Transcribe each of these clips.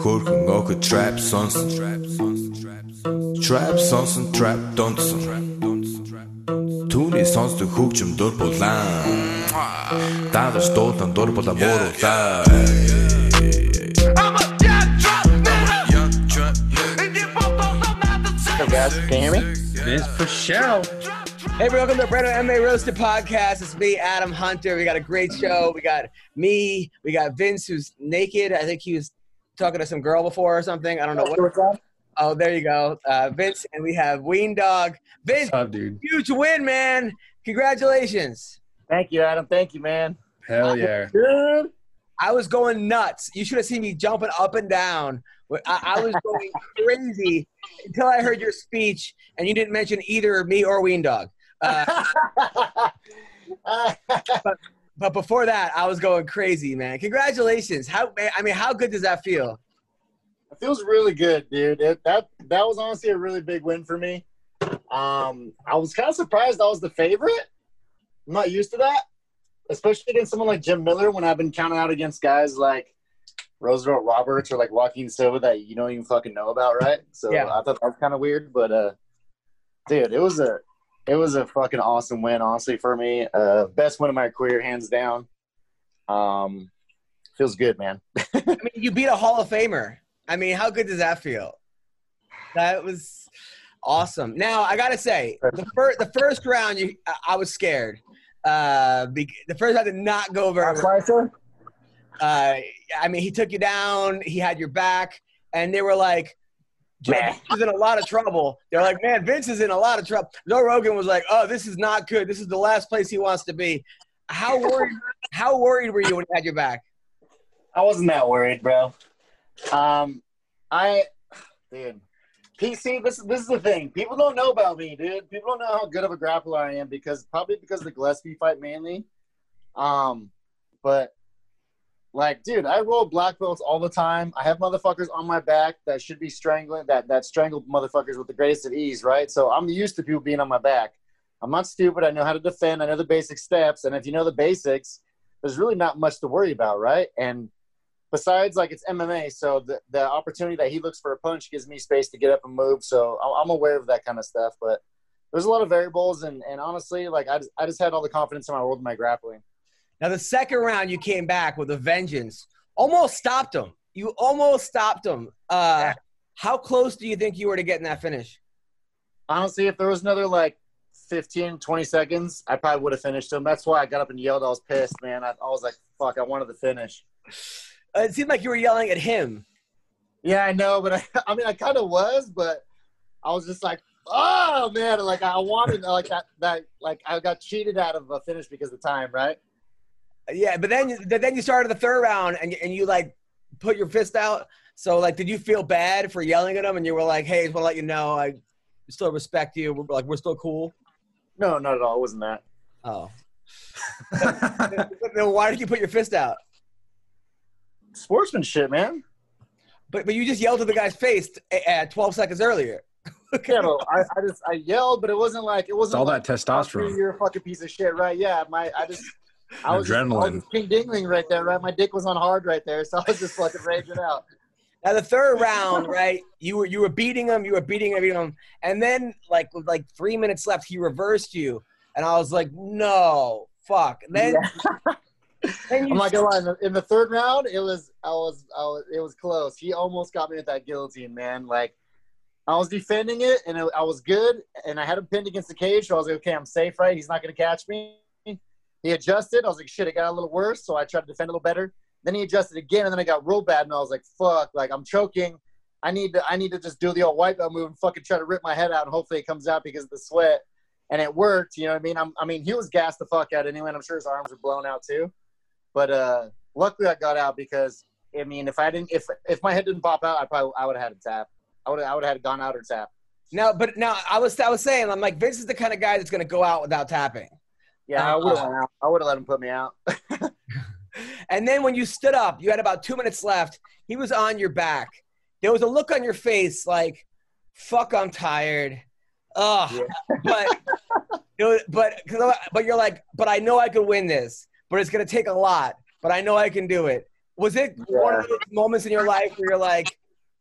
Хөрхөн охид trap сонсон. Trap сонсон, trap донсон. Түүний сонсдог хөгжим дур булаан. Дагаж дуулан дур булаа мууруулаа. Guys, can you hear me? It's for show. Hey, welcome to Brandon MMA Roasted Podcast. It's me, Adam Hunter. We got a great show. We got me. We got Vince, who's naked. I think he was talking to some girl before or something. I don't know what. Oh, there you go. Vince, and we have Ween Dog. Vince, What's up, dude? huge win, man. Congratulations. Thank you, Adam. Thank you, man. Hell yeah. Good. I was going nuts. You should have seen me jumping up and down. I was going crazy until I heard your speech, and you didn't mention either me or Ween Dog. But before that, I was going crazy, man. Congratulations. How good does that feel? It feels really good, dude. That was honestly a really big win for me. I was kind of surprised I was the favorite. I'm not used to that, especially against someone like Jim Miller when I've been counted out against guys like Roosevelt Roberts or like Joaquin Silva that you don't even fucking know about, right? So yeah. I thought that was kind of weird, but dude, it was a fucking awesome win, honestly, for me. Best win of my career, hands down. Feels good, man. I mean, you beat a Hall of Famer. I mean, how good does that feel? That was awesome. Now, I gotta say, the first round, I was scared. The first round did not go very well. I mean, he took you down. He had your back, and they were like, Vince is in a lot of trouble. They're like, man, Vince is in a lot of trouble. Joe Rogan was like, oh, this is not good. This is the last place he wants to be. How worried were you when he had your back? I wasn't that worried, bro. Dude, PC, this is the thing. People don't know about me, dude. People don't know how good of a grappler I am probably because of the Gillespie fight mainly. But like, dude, I roll black belts all the time. I have motherfuckers on my back that should be strangling, that strangled motherfuckers with the greatest of ease, right? So I'm used to people being on my back. I'm not stupid. I know how to defend. I know the basic steps. And if you know the basics, there's really not much to worry about, right? And besides, like, it's MMA, so the opportunity that he looks for a punch gives me space to get up and move. So I'm aware of that kind of stuff. But there's a lot of variables. And honestly, like, I just had all the confidence in my world in my grappling. Now, the second round, you came back with a vengeance. Almost stopped him. You almost stopped him. How close do you think you were to getting that finish? Honestly, if there was another, like, 15, 20 seconds, I probably would have finished him. That's why I got up and yelled. I was pissed, man. I was like, fuck, I wanted the finish. It seemed like you were yelling at him. Yeah, I know, but I kind of was, but I was just like, oh, man. Like, I wanted, like, that like, I got cheated out of a finish because of time, right? Yeah, but then you started the third round and you like put your fist out. So like, did you feel bad for yelling at him? And you were like, "Hey, I just want to let you know I still respect you. We're still cool." No, not at all. It wasn't that. Oh. Then why did you put your fist out? Sportsmanship, man. But you just yelled at the guy's face at 12 seconds earlier. Yeah, no, I yelled, but it wasn't it's all like, that testosterone. You're a fucking piece of shit, right? Yeah, I was adrenaline. King Dingling right there, right? My dick was on hard right there, so I was just fucking raging out. Now the third round, right? You were beating him, and then like with like 3 minutes left, he reversed you, and I was like, no, fuck. And then, I'm not gonna lie. In the third round, it was close. He almost got me with that guillotine, man. Like, I was defending it, and I was good, and I had him pinned against the cage, so I was like, okay, I'm safe, right? He's not gonna catch me. He adjusted. I was like, shit, it got a little worse, so I tried to defend a little better. Then he adjusted again, and then I got real bad, and I was like, fuck, like, I'm choking. I need to just do the old white belt move and fucking try to rip my head out, and hopefully it comes out because of the sweat. And it worked, you know what I mean? He was gassed the fuck out anyway, and I'm sure his arms were blown out too. But luckily I got out because, I mean, if my head didn't pop out, I would have had a tap. I would have had gone out or tap. Now I was saying, I'm like, Vince is the kind of guy that's going to go out without tapping. Yeah, I would have let him put me out. And then when you stood up, you had about 2 minutes left. He was on your back. There was a look on your face like, fuck, I'm tired. Ugh. Yeah. But you're like, but I know I could win this. But it's going to take a lot. But I know I can do it. Was it one of those moments in your life where you're like,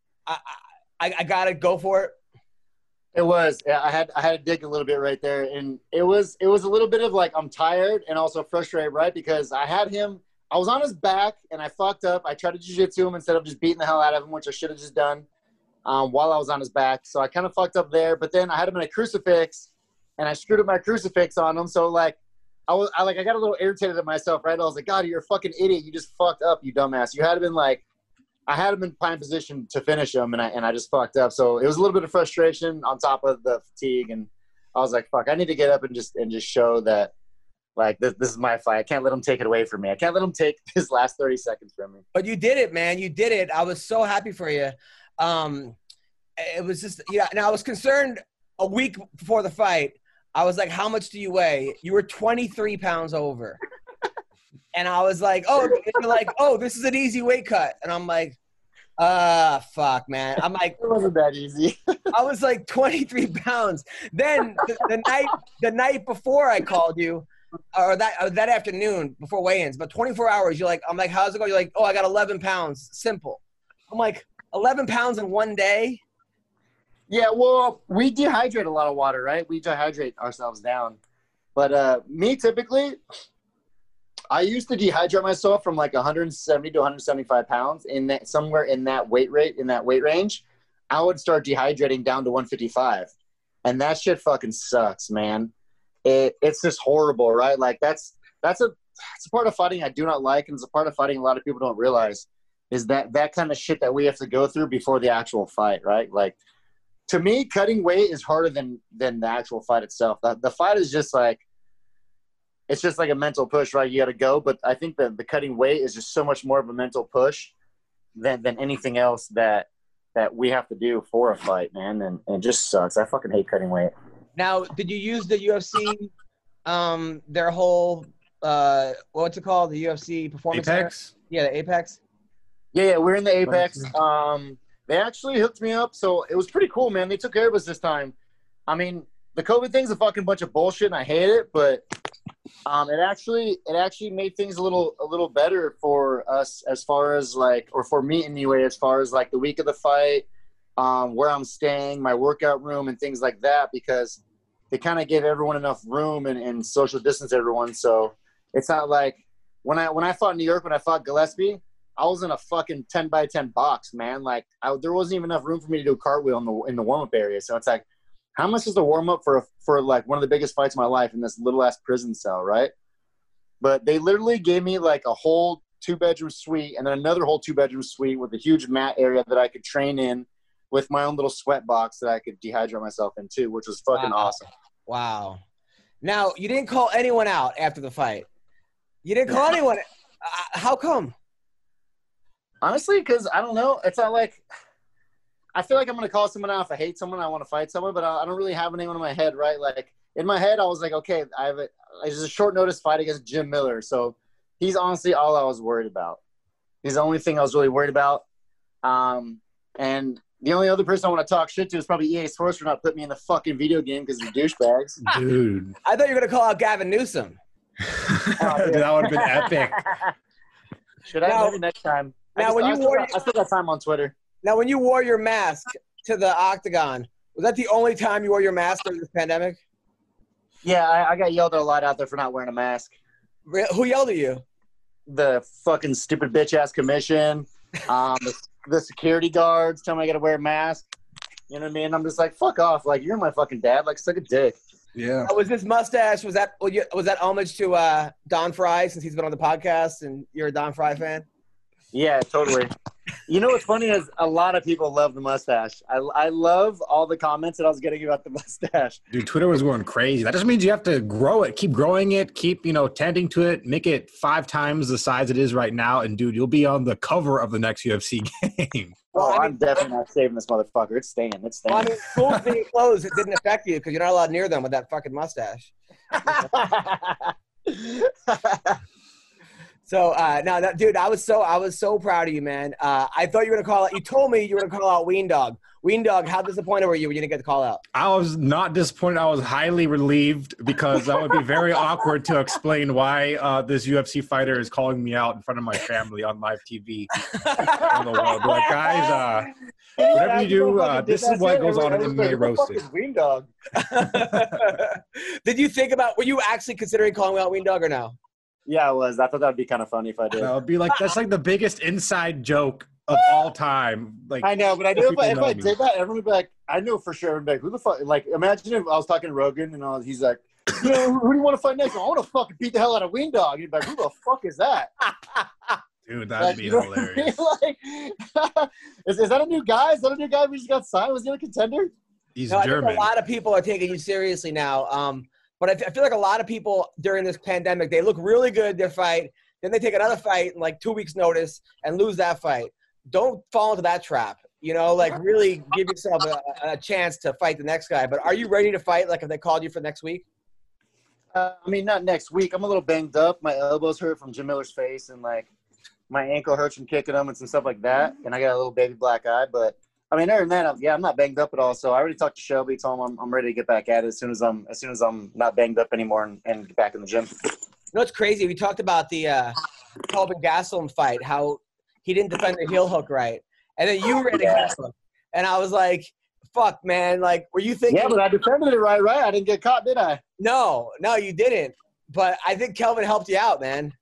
I gotta go for it? It was. Yeah, I had to dig a little bit right there, and it was a little bit of like I'm tired and also frustrated, right? Because I had him. I was on his back and I fucked up. I tried to jiu-jitsu him instead of just beating the hell out of him, which I should have just done while I was on his back. So I kind of fucked up there. But then I had him in a crucifix, and I screwed up my crucifix on him. So like I got a little irritated at myself, right? I was like, God, you're a fucking idiot. You just fucked up, you dumbass. You had him in like. I had him in prime position to finish him, and I just fucked up. So it was a little bit of frustration on top of the fatigue, and I was like, "Fuck! I need to get up and just show that, like, this is my fight. I can't let him take it away from me. I can't let him take his last 30 seconds from me." But you did it, man. You did it. I was so happy for you. It was just, and I was concerned a week before the fight. I was like, "How much do you weigh?" You were 23 pounds over. And I was like, this is an easy weight cut. And I'm like, fuck, man. I'm like, it wasn't that easy. I was like 23 pounds. Then the night before I called you, or that afternoon before weigh-ins, but 24 hours, you're like, I'm like, how's it going? You're like, I got 11 pounds. Simple. I'm like, 11 pounds in one day? Yeah, well, we dehydrate a lot of water, right? We dehydrate ourselves down. But me, typically, I used to dehydrate myself from like 170 to 175 pounds somewhere in that weight range. I would start dehydrating down to 155, and that shit fucking sucks, man. It's just horrible, right? Like that's a part of fighting I do not like, and it's a part of fighting a lot of people don't realize is that kind of shit that we have to go through before the actual fight, right? Like to me, cutting weight is harder than the actual fight itself. The fight is just like. It's just like a mental push, right? You got to go. But I think that the cutting weight is just so much more of a mental push than anything else that we have to do for a fight, man. And it just sucks. I fucking hate cutting weight. Now, did you use the UFC, their whole, what's it called? The UFC Performance Apex? Center? Yeah, the Apex? Yeah, we're in the Apex. They actually hooked me up. So it was pretty cool, man. They took care of us this time. I mean, the COVID thing's a fucking bunch of bullshit, and I hate it, but it actually made things a little better for us as far as like, or for me anyway, as far as like the week of the fight, where I'm staying, my workout room, and things like that, because they kind of gave everyone enough room and social distance everyone. So it's not like when I fought in New York, when I fought Gillespie, I was in a fucking 10 by 10 box, man. Like there wasn't even enough room for me to do a cartwheel in the warm up area. So it's like, how much is the warm up for like one of the biggest fights of my life in this little ass prison cell, right? But they literally gave me like a whole 2-bedroom suite and then another whole 2-bedroom suite with a huge mat area that I could train in with my own little sweat box that I could dehydrate myself in too, which was fucking awesome. Wow. Now, you didn't call anyone out after the fight. You didn't call anyone. How come? Honestly, because I don't know. It's not like – I feel like I'm going to call someone out if I hate someone, I want to fight someone, but I don't really have anyone in my head, right? Like, in my head, I was like, okay, it's a short notice fight against Jim Miller. So he's honestly all I was worried about. He's the only thing I was really worried about. And the only other person I want to talk shit to is probably EA Sports for not putting me in the fucking video game because they're douchebags. Dude. I thought you were going to call out Gavin Newsom. Dude, that would have been epic. Should I? Maybe next time. I still got time on Twitter. Now, when you wore your mask to the octagon, was that the only time you wore your mask during this pandemic? Yeah, I got yelled at a lot out there for not wearing a mask. Who yelled at you? The fucking stupid bitch-ass commission. The security guards tell me I got to wear a mask. You know what I mean? I'm just like, fuck off. Like, you're my fucking dad. Like, suck a dick. Yeah. Was this mustache, was that homage to Don Fry, since he's been on the podcast and you're a Don Fry fan? Yeah, totally. You know what's funny is a lot of people love the mustache. I love all the comments that I was getting about the mustache. Dude, Twitter was going crazy. That just means you have to grow it, keep growing it, keep, tending to it, make it 5 times the size it is right now. And dude, you'll be on the cover of the next UFC game. Oh, I'm definitely not saving this motherfucker. It's staying. Well, I mean, schools being closed, it didn't affect you because you're not allowed near them with that fucking mustache. So dude, I was so proud of you, man. I thought you were gonna call out. You told me you were gonna call out Ween Dog. Ween Dog, how disappointed were you when you didn't get the call out? I was not disappointed. I was highly relieved because that would be very awkward to explain why this UFC fighter is calling me out in front of my family on live TV. On the wall. Be like, guys, whatever you do, this is what goes on in MMA roasted. Ween Dog. Did you think about? Were you actually considering calling out Ween Dog or no? Yeah, I was. I thought that would be kind of funny if I did. That would be like that's like the biggest inside joke of all time. Like I know, but I knew if I did that, everyone would be like, I knew for sure. Everyone would be like, who the fuck? Like, imagine if I was talking to Rogan and he's like, you know, who do you want to fight next? I want to fucking beat the hell out of Ween Dog. He'd be like, who the fuck is that? Dude, that'd be hilarious. Like, is that a new guy? Is that a new guy we just got signed? Was he a contender? He's German. German. I think a lot of people are taking you seriously now. But I feel like a lot of people during this pandemic, they look really good their fight. Then they take another fight in like 2 weeks notice and lose that fight. Don't fall into that trap. You know, like really give yourself a chance to fight the next guy. But are you ready to fight? Like if they called you for next week? I mean, not next week. I'm a little banged up. My elbows hurt from Jim Miller's face, and like my ankle hurts from kicking him and some stuff like that. And I got a little baby black eye. But I mean, other than that, I'm not banged up at all. So I already talked to Shelby. Told him I'm ready to get back at it as soon as I'm not banged up anymore and get back in the gym. You know, it's crazy. We talked about the Kelvin Gastelum fight, how he didn't defend the heel hook right. And then you ran a heel hook. And I was like, fuck, man. Like, were you thinking? Yeah, but I defended it right? I didn't get caught, did I? No, you didn't. But I think Kelvin helped you out, man.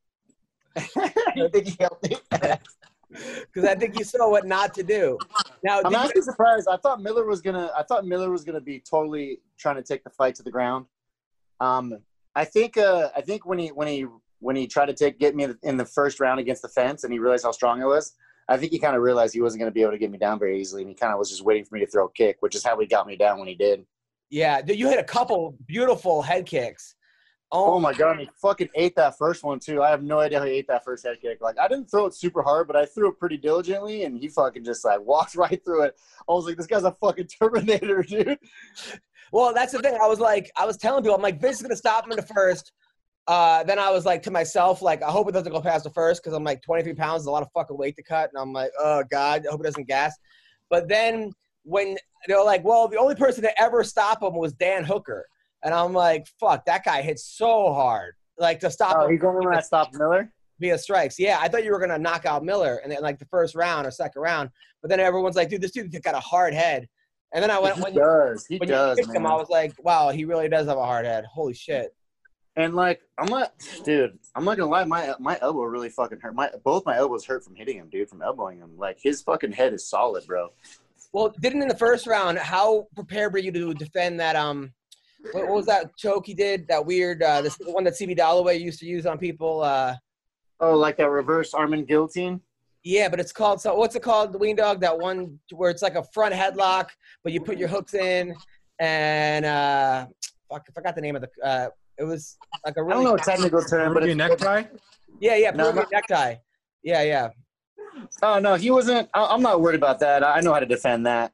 I think he helped me. Because I think you saw what not to do. Now, I'm actually surprised. I thought Miller was gonna be totally trying to take the fight to the ground. I think when he tried to get me in the first round against the fence and he realized how strong I was, I think he kind of realized he wasn't going to be able to get me down very easily, and he kind of was just waiting for me to throw a kick, which is how he got me down when he did. Yeah, you hit a couple beautiful head kicks. Oh my God, he fucking ate that first one too. I have no idea how he ate that first head kick. Like, I didn't throw it super hard, but I threw it pretty diligently, and he fucking just like walked right through it. I was like, this guy's a fucking Terminator, dude. Well, that's the thing. I was telling people, I'm like, Vince is gonna stop him in the first. Then I was like to myself, like, I hope it doesn't go past the first because I'm like 23 pounds is a lot of fucking weight to cut, and I'm like, oh God, I hope it doesn't gas. But then when they were like, well, the only person to ever stop him was Dan Hooker. And I'm like, fuck, that guy hit so hard. Like, to stop him. He's the only one that stopped Miller? Via strikes. Yeah, I thought you were going to knock out Miller in like the first round or second round. But then everyone's like, dude, this dude got a hard head. And then I went, He does, you kicked him, I was like, wow, he really does have a hard head. Holy shit. And like, I'm not gonna lie, my elbow really fucking hurt. Both my elbows hurt from hitting him, dude, from elbowing him. Like, his fucking head is solid, bro. Well, didn't in the first round, how prepared were you to defend that what was that choke he did? That weird, this one that CB Dalloway used to use on people. Like that reverse arm guillotine? Yeah, but it's called, so what's it called, the Ween Dog? That one where it's like a front headlock, but you put your hooks in, and fuck, I forgot the name of the, it was like a really. I don't know a technical term, but it's necktie? Yeah, Peruvian necktie. Yeah. Oh, no, he wasn't. I'm not worried about that. I know how to defend that.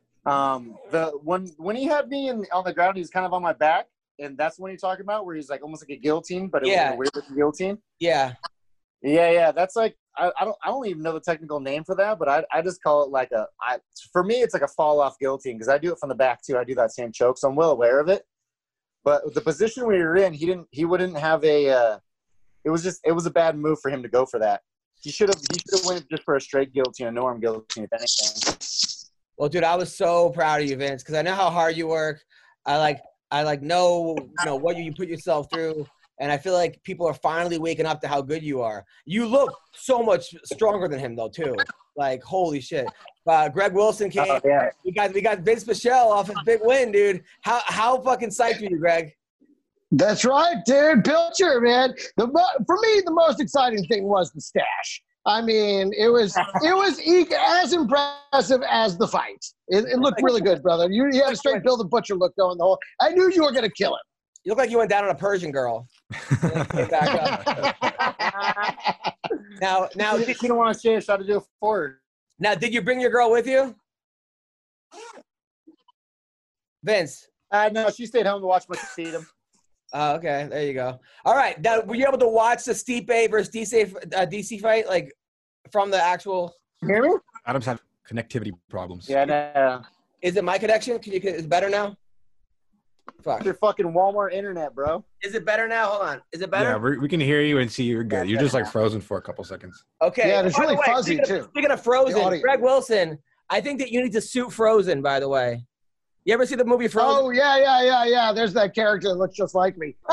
When he had me on the ground, he was kind of on my back, and that's when you're talking about where he's like almost like a guillotine, but it was a weird looking guillotine. Yeah. That's like I don't even know the technical name for that, but I just call it like for me it's like a fall off guillotine because I do it from the back too. I do that same choke, so I'm well aware of it. But the position we were in, he wouldn't have a. It was a bad move for him to go for that. He should have went just for a straight guillotine, a no arm guillotine, if anything. Well, dude, I was so proud of you, Vince, because I know how hard you work. I know what you put yourself through, and I feel like people are finally waking up to how good you are. You look so much stronger than him, though, too. Like, holy shit. Greg Wilson came. Oh, yeah. We got Vince Michelle off his big win, dude. How fucking psyched are you, Greg? That's right, dude. Pilcher, man. For me, the most exciting thing was the stash. I mean, it was as impressive as the fight. It looked really good, brother. You had a straight Bill the Butcher look going the whole. I knew you were going to kill him. You look like you went down on a Persian girl. Came back up. Now, you don't want to say it, so to do it forward. Now, did you bring your girl with you, Vince? No, she stayed home to watch my Tatum. Oh, okay. There you go. All right. Now, were you able to watch the Stipe versus DC fight, like from the actual? You hear me? Adam's had connectivity problems. Yeah, no. Is it my connection? Is it better now? Fuck. Your fucking Walmart internet, bro. Is it better now? Hold on. Is it better? Yeah, we can hear you and see you're good. You're just like frozen for a couple seconds. Okay. Yeah, it's By the really way, fuzzy, speaking too. Speaking of The Frozen, audio. Greg Wilson, I think that you need to suit Frozen, by the way. You ever see the movie Frozen? Oh, yeah. There's that character that looks just like me.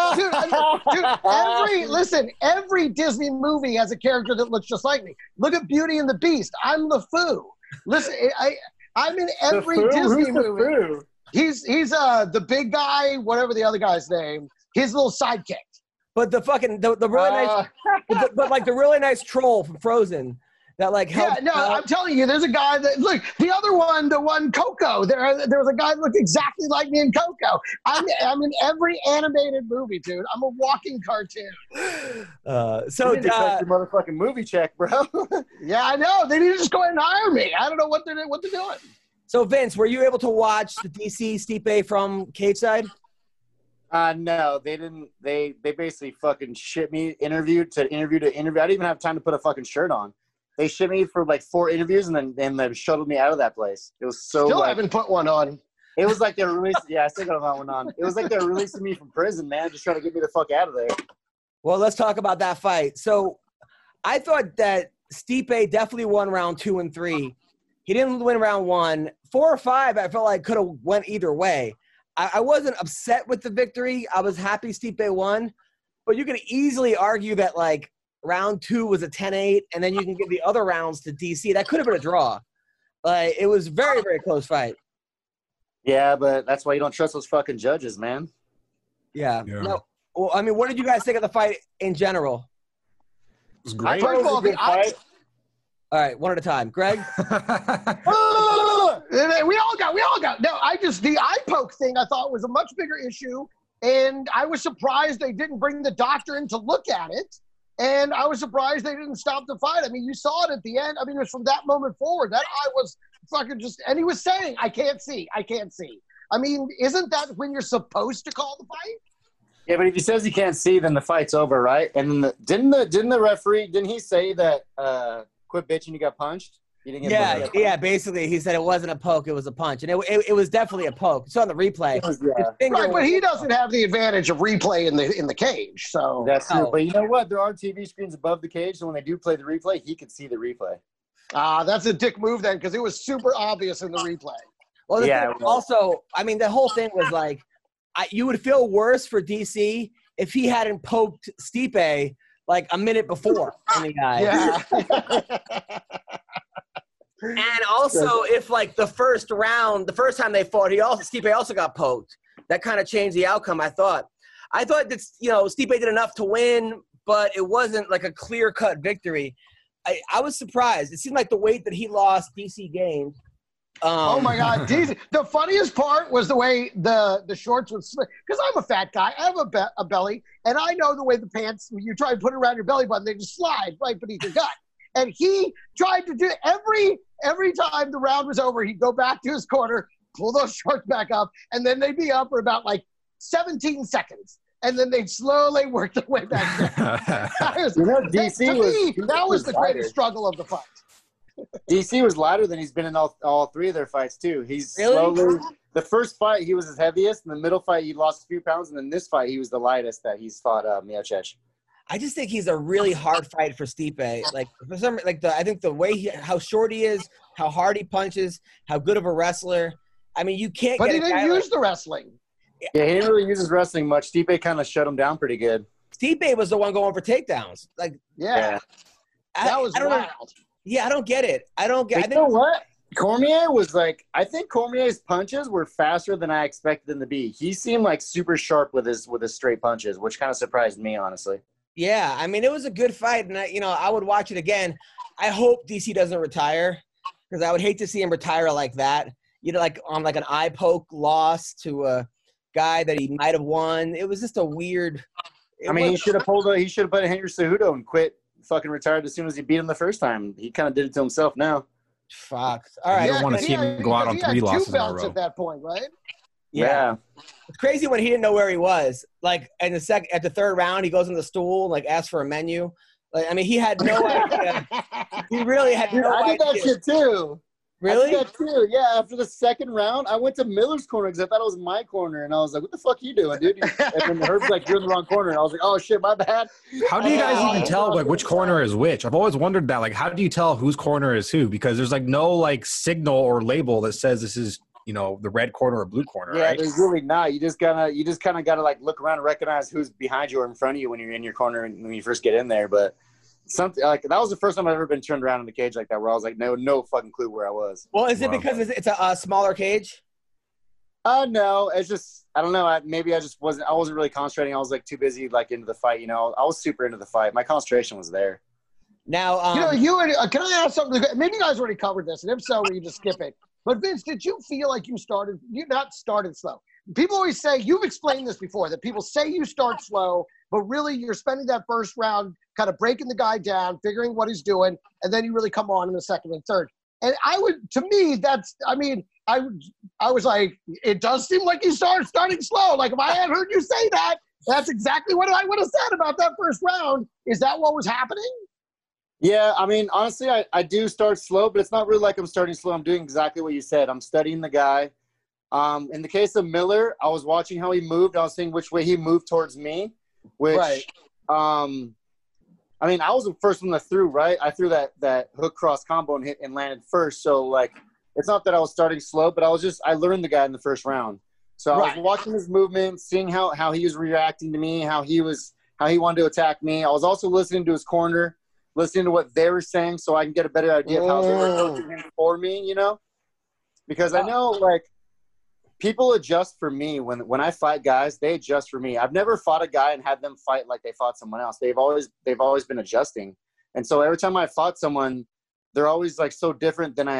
Dude, every Disney movie has a character that looks just like me. Look at Beauty and the Beast. I'm LeFou. Listen, I'm in every Disney movie. He's the big guy, whatever the other guy's name, his little sidekick. But the fucking, the really nice, but like the really nice troll from Frozen. That like helped. Yeah, no, I'm telling you, there's a guy that look. The other one, the one Coco. There was a guy that looked exactly like me in Coco. I'm in every animated movie, dude. I'm a walking cartoon. So your motherfucking movie check, bro. Yeah, I know. They need to just go ahead and hire me. I don't know what they're doing. So Vince, were you able to watch the DC Stipe from cage side? No, they didn't. They basically fucking shit me interview to interview. I didn't even have time to put a fucking shirt on. They shipped me for like 4 interviews and then shuttled me out of that place. It was so. Still haven't put one on. It was like they're releasing. Yeah, I still got that one on. It was like they're releasing me from prison, man, just trying to get me the fuck out of there. Well, let's talk about that fight. So, I thought that Stipe definitely won round 2 and 3. He didn't win round 1. 4 or 5, I felt like could have went either way. I wasn't upset with the victory. I was happy Stipe won, but you could easily argue that like. Round 2 was a 10-8, and then you can give the other rounds to DC. That could have been a draw. It was very, very close fight. Yeah, but that's why you don't trust those fucking judges, man. Yeah. No, well, I mean, what did you guys think of the fight in general? It was great. First of all, fight. All right, one at a time. Greg? We all got. No, the eye poke thing I thought was a much bigger issue, and I was surprised they didn't bring the doctor in to look at it. And I was surprised they didn't stop the fight. I mean, you saw it at the end. I mean, it was from that moment forward. That eye was fucking just – and he was saying, I can't see. I mean, isn't that when you're supposed to call the fight? Yeah, but if he says he can't see, then the fight's over, right? And then didn't the referee – didn't he say that quit bitching, you got punched? You didn't get punched? Yeah, basically he said it wasn't a poke, it was a punch. And it was definitely a poke. It's on the replay. Right, but he doesn't have the advantage of replay in the cage. So that's true. But you know what? There are TV screens above the cage, so when they do play the replay, he can see the replay. That's a dick move then, because it was super obvious in the replay. Well, also, I mean, the whole thing was like, you would feel worse for DC if he hadn't poked Stipe like a minute before in the eye. Yeah. And also, if like the first time they fought, Stipe also got poked. That kind of changed the outcome. I thought that Stipe did enough to win, but it wasn't like a clear-cut victory. I was surprised. It seemed like the weight that he lost, DC gained. Oh my God, DC! The funniest part was the way the shorts would slip. Because I'm a fat guy, I have a belly, and I know the way the pants. When you try to put it around your belly button, they just slide right beneath your gut. And he tried to do every time the round was over, he'd go back to his corner, pull those shorts back up, and then they'd be up for about like 17 seconds. And then they'd slowly work their way back down. That was the greatest struggle of the fight. DC was lighter than he's been in all 3 of their fights, too. He's slowly – the first fight, he was his heaviest. In the middle fight, he lost a few pounds. And then this fight, he was the lightest that he's fought Miocic. I just think he's a really hard fight for Stipe. Like for some, I think the way how short he is, how hard he punches, how good of a wrestler. I mean, you can't. But he didn't use the wrestling. Yeah, he didn't really use his wrestling much. Stipe kind of shut him down pretty good. Stipe was the one going for takedowns. Like, yeah. That was wild. Yeah, I don't get it. I don't get. You know what? Cormier was like, I think Cormier's punches were faster than I expected them to be. He seemed like super sharp with his straight punches, which kind of surprised me, honestly. Yeah, I mean, it was a good fight, and I would watch it again. I hope DC doesn't retire, because I would hate to see him retire like that. Like on like an eye poke loss to a guy that he might have won. It was just a weird. He should have put Henry Cejudo and quit. Fucking retired as soon as he beat him the first time. He kind of did it to himself now. Fuck. All right. You don't want to see him go out on 3 losses in a row. At that point, right? Yeah. It's crazy when he didn't know where he was. Like at the third round, he goes in the stool and like asks for a menu. Like, I mean, he had no idea. He really had no idea. I did that shit too. Really? I did that too. Yeah. After the second round, I went to Miller's corner because I thought it was my corner, and I was like, "What the fuck are you doing, dude?" And then Herb's like, "You're in the wrong corner," and I was like, "Oh shit, my bad." How do you guys even tell like which corner is which? I've always wondered that. Like, how do you tell whose corner is who? Because there's like no like signal or label that says this is, you know, the red corner or blue corner. Yeah, right? there's really not. You just kind of gotta like look around and recognize who's behind you or in front of you when you're in your corner and when you first get in there. But something like that was the first time I've ever been turned around in the cage like that, where I was like, no fucking clue where I was. Well, is it because it's a smaller cage? No, it's just I don't know. I wasn't really concentrating. I was like too busy like into the fight. You know, I was super into the fight. My concentration was there. Now, can I ask something? Maybe you guys already covered this, and if so, we can just skip it. But Vince, did you feel like you not started slow? People always say, you've explained this before, that people say you start slow, but really you're spending that first round kind of breaking the guy down, figuring what he's doing, and then you really come on in the second and third. And I was like, it does seem like you starting slow. Like if I had heard you say that, that's exactly what I would have said about that first round. Is that what was happening? Yeah, I mean, honestly, I do start slow, but it's not really like I'm starting slow. I'm doing exactly what you said. I'm studying the guy. In the case of Miller, I was watching how he moved. I was seeing which way he moved towards me, which, right. I mean, I was the first one that threw, right? I threw that hook cross combo and hit and landed first. So, like, it's not that I was starting slow, but I learned the guy in the first round. So I was watching his movement, seeing how he was reacting to me, how he wanted to attack me. I was also listening to his corner, listening to what they were saying so I can get a better idea of how they were coaching him for me, you know? Because I know, like, people adjust for me. When I fight guys, they adjust for me. I've never fought a guy and had them fight like they fought someone else. They've always been adjusting. And so every time I fought someone, they're always, like, so different than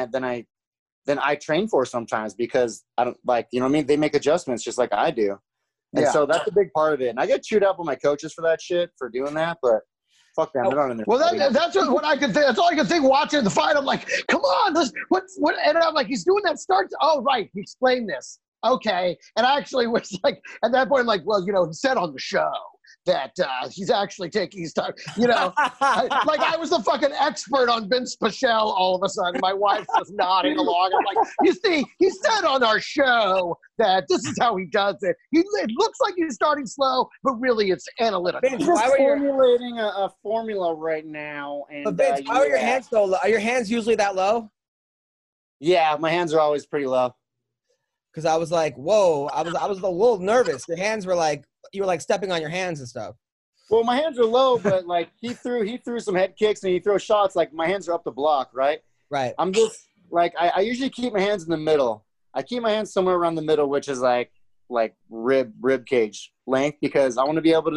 I train for sometimes because I don't, like, you know what I mean? They make adjustments just like I do. And so that's a big part of it. And I get chewed up with my coaches for that shit, for doing that, but fuck them. They're not in there. Well, that's what I could think. That's all I could think watching the fight. I'm like, come on, what? And I'm like, he's doing that start. Oh, right. He explained this. Okay. And I actually was like, at that point, I'm like, well, you know, he said on the show that he's actually taking his time, you know. Like I was the fucking expert on Vince Pichel all of a sudden. My wife's just nodding along. I'm like, you see, he said on our show that this is how he does it. It looks like he's starting slow, but really it's analytical. Vince, just formulating a formula right now. And, but Vince, why are your hands so low? Are your hands usually that low? Yeah, my hands are always pretty low. Because I was like, whoa, I was a little nervous. Your hands were like, you were like stepping on your hands and stuff. Well, my hands are low, but like he threw some head kicks and he throws shots. Like my hands are up the block, right? Right. I'm just like I usually keep my hands in the middle. I keep my hands somewhere around the middle, which is like rib cage length, because I want to be able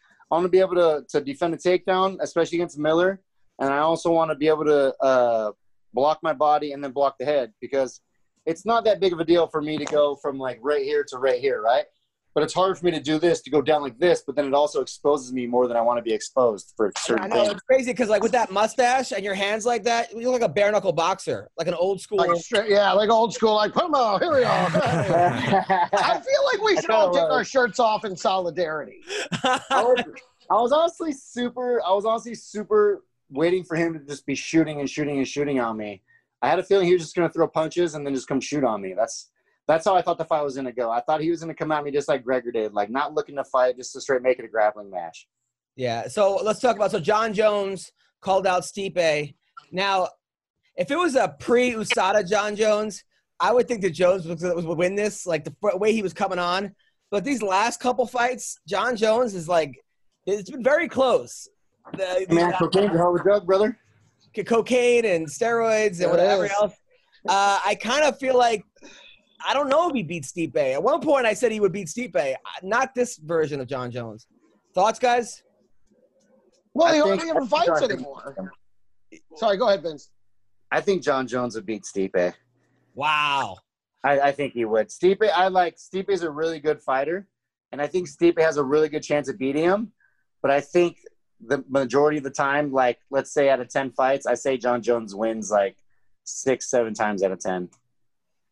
to defend a takedown, especially against Miller, and I also want to be able to block my body and then block the head, because it's not that big of a deal for me to go from like right here to right here, right? But it's hard for me to do this, to go down like this, but then it also exposes me more than I want to be exposed for certain things. It's crazy because like with that mustache and your hands like that, you look like a bare knuckle boxer, like an old school. Like old school, like, come on, here we are. I feel like we should all take our shirts off in solidarity. I was honestly super waiting for him to just be shooting on me. I had a feeling he was just going to throw punches and then just come shoot on me. That's how I thought the fight was going to go. I thought he was going to come at me just like Gregor did, like not looking to fight, just to straight make it a grappling match. Yeah, so let's talk about – so Jon Jones called out Stipe. Now, if it was a pre-USADA Jon Jones, I would think that Jones would win this, like the way he was coming on. But these last couple fights, Jon Jones is like – it's been very close. Cocaine's a hell of a drug, brother. Cocaine and steroids and whatever else. I kind of feel like – I don't know if he beats Stipe. At one point, I said he would beat Stipe. Not this version of Jon Jones. Thoughts, guys? Well, he hardly ever fights anymore. Sorry, go ahead, Vince. I think Jon Jones would beat Stipe. Wow. I think he would. Stipe's a really good fighter, and I think Stipe has a really good chance of beating him. But I think the majority of the time, like let's say out of 10 fights, I say Jon Jones wins like 6-7 times out of 10.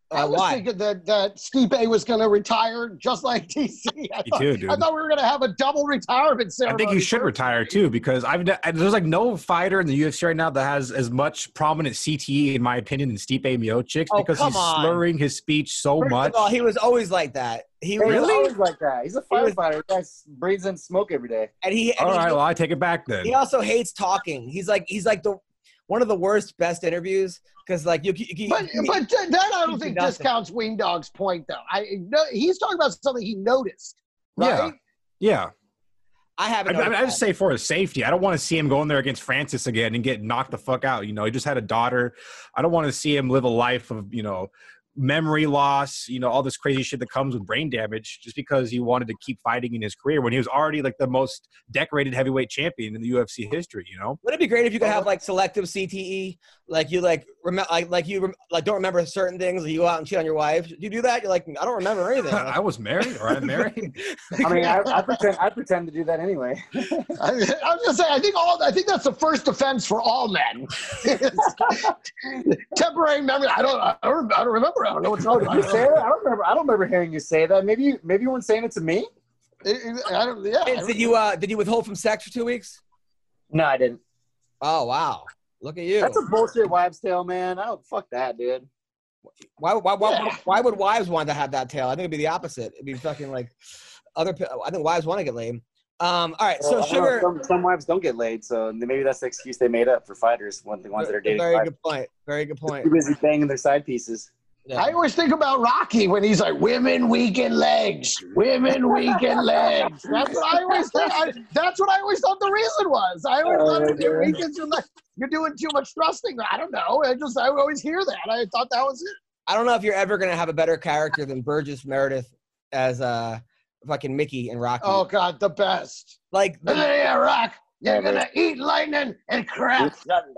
I was Why? thinking that Stipe was going to retire just like DC. I thought we were going to have a double retirement ceremony. I think he should retire too, because there's like no fighter in the UFC right now that has as much prominent CTE, in my opinion, than Stipe Miocic, because he's slurring his speech so much. First of all, he was always like that. He was always like that. He's a firefighter. He breathes in smoke every day. All right, well, I take it back then. He also hates talking. He's like one of the worst best interviews, because like but that I don't think discounts Wing Dog's point though. He's talking about something he noticed, right? Yeah. I haven't. I just say for his safety. I don't want to see him go in there against Francis again and get knocked the fuck out. You know, he just had a daughter. I don't want to see him live a life of, memory loss, all this crazy shit that comes with brain damage, just because he wanted to keep fighting in his career when he was already like the most decorated heavyweight champion in the UFC history. Would it be great if you could have like selective CTE, like you don't remember certain things, like you go out and cheat on your wife? Do you do that? You're like, I don't remember anything. I was married, or I'm married. I mean, I pretend to do that anyway. I was gonna say, I think that's the first offense for all men. Temporary memory. I don't remember. I don't know what's wrong. I don't remember hearing you say that. Maybe you weren't saying it to me. Did you withhold from sex for 2 weeks? No, I didn't. Oh wow, look at you. That's a bullshit wives' tale, man. I don't fuck that, dude. Why would wives want to have that tail? I think it'd be the opposite. It'd be fucking like I think wives want to get laid. All right, so Sugar. Some wives don't get laid, so maybe that's the excuse they made up for fighters. The ones that are dating. Very good point. Very good point. Too busy banging their side pieces. Yeah. I always think about Rocky when he's like, women weaken legs. Women weaken legs. That's what I always think. That's what I always thought the reason was. I always thought it weakens your legs. You're doing too much thrusting. I don't know. I always hear that. I thought that was it. I don't know if you're ever going to have a better character than Burgess Meredith as fucking Mickey in Rocky. Oh, God, the best. Like, yeah, Rock, you're going to eat lightning and crap.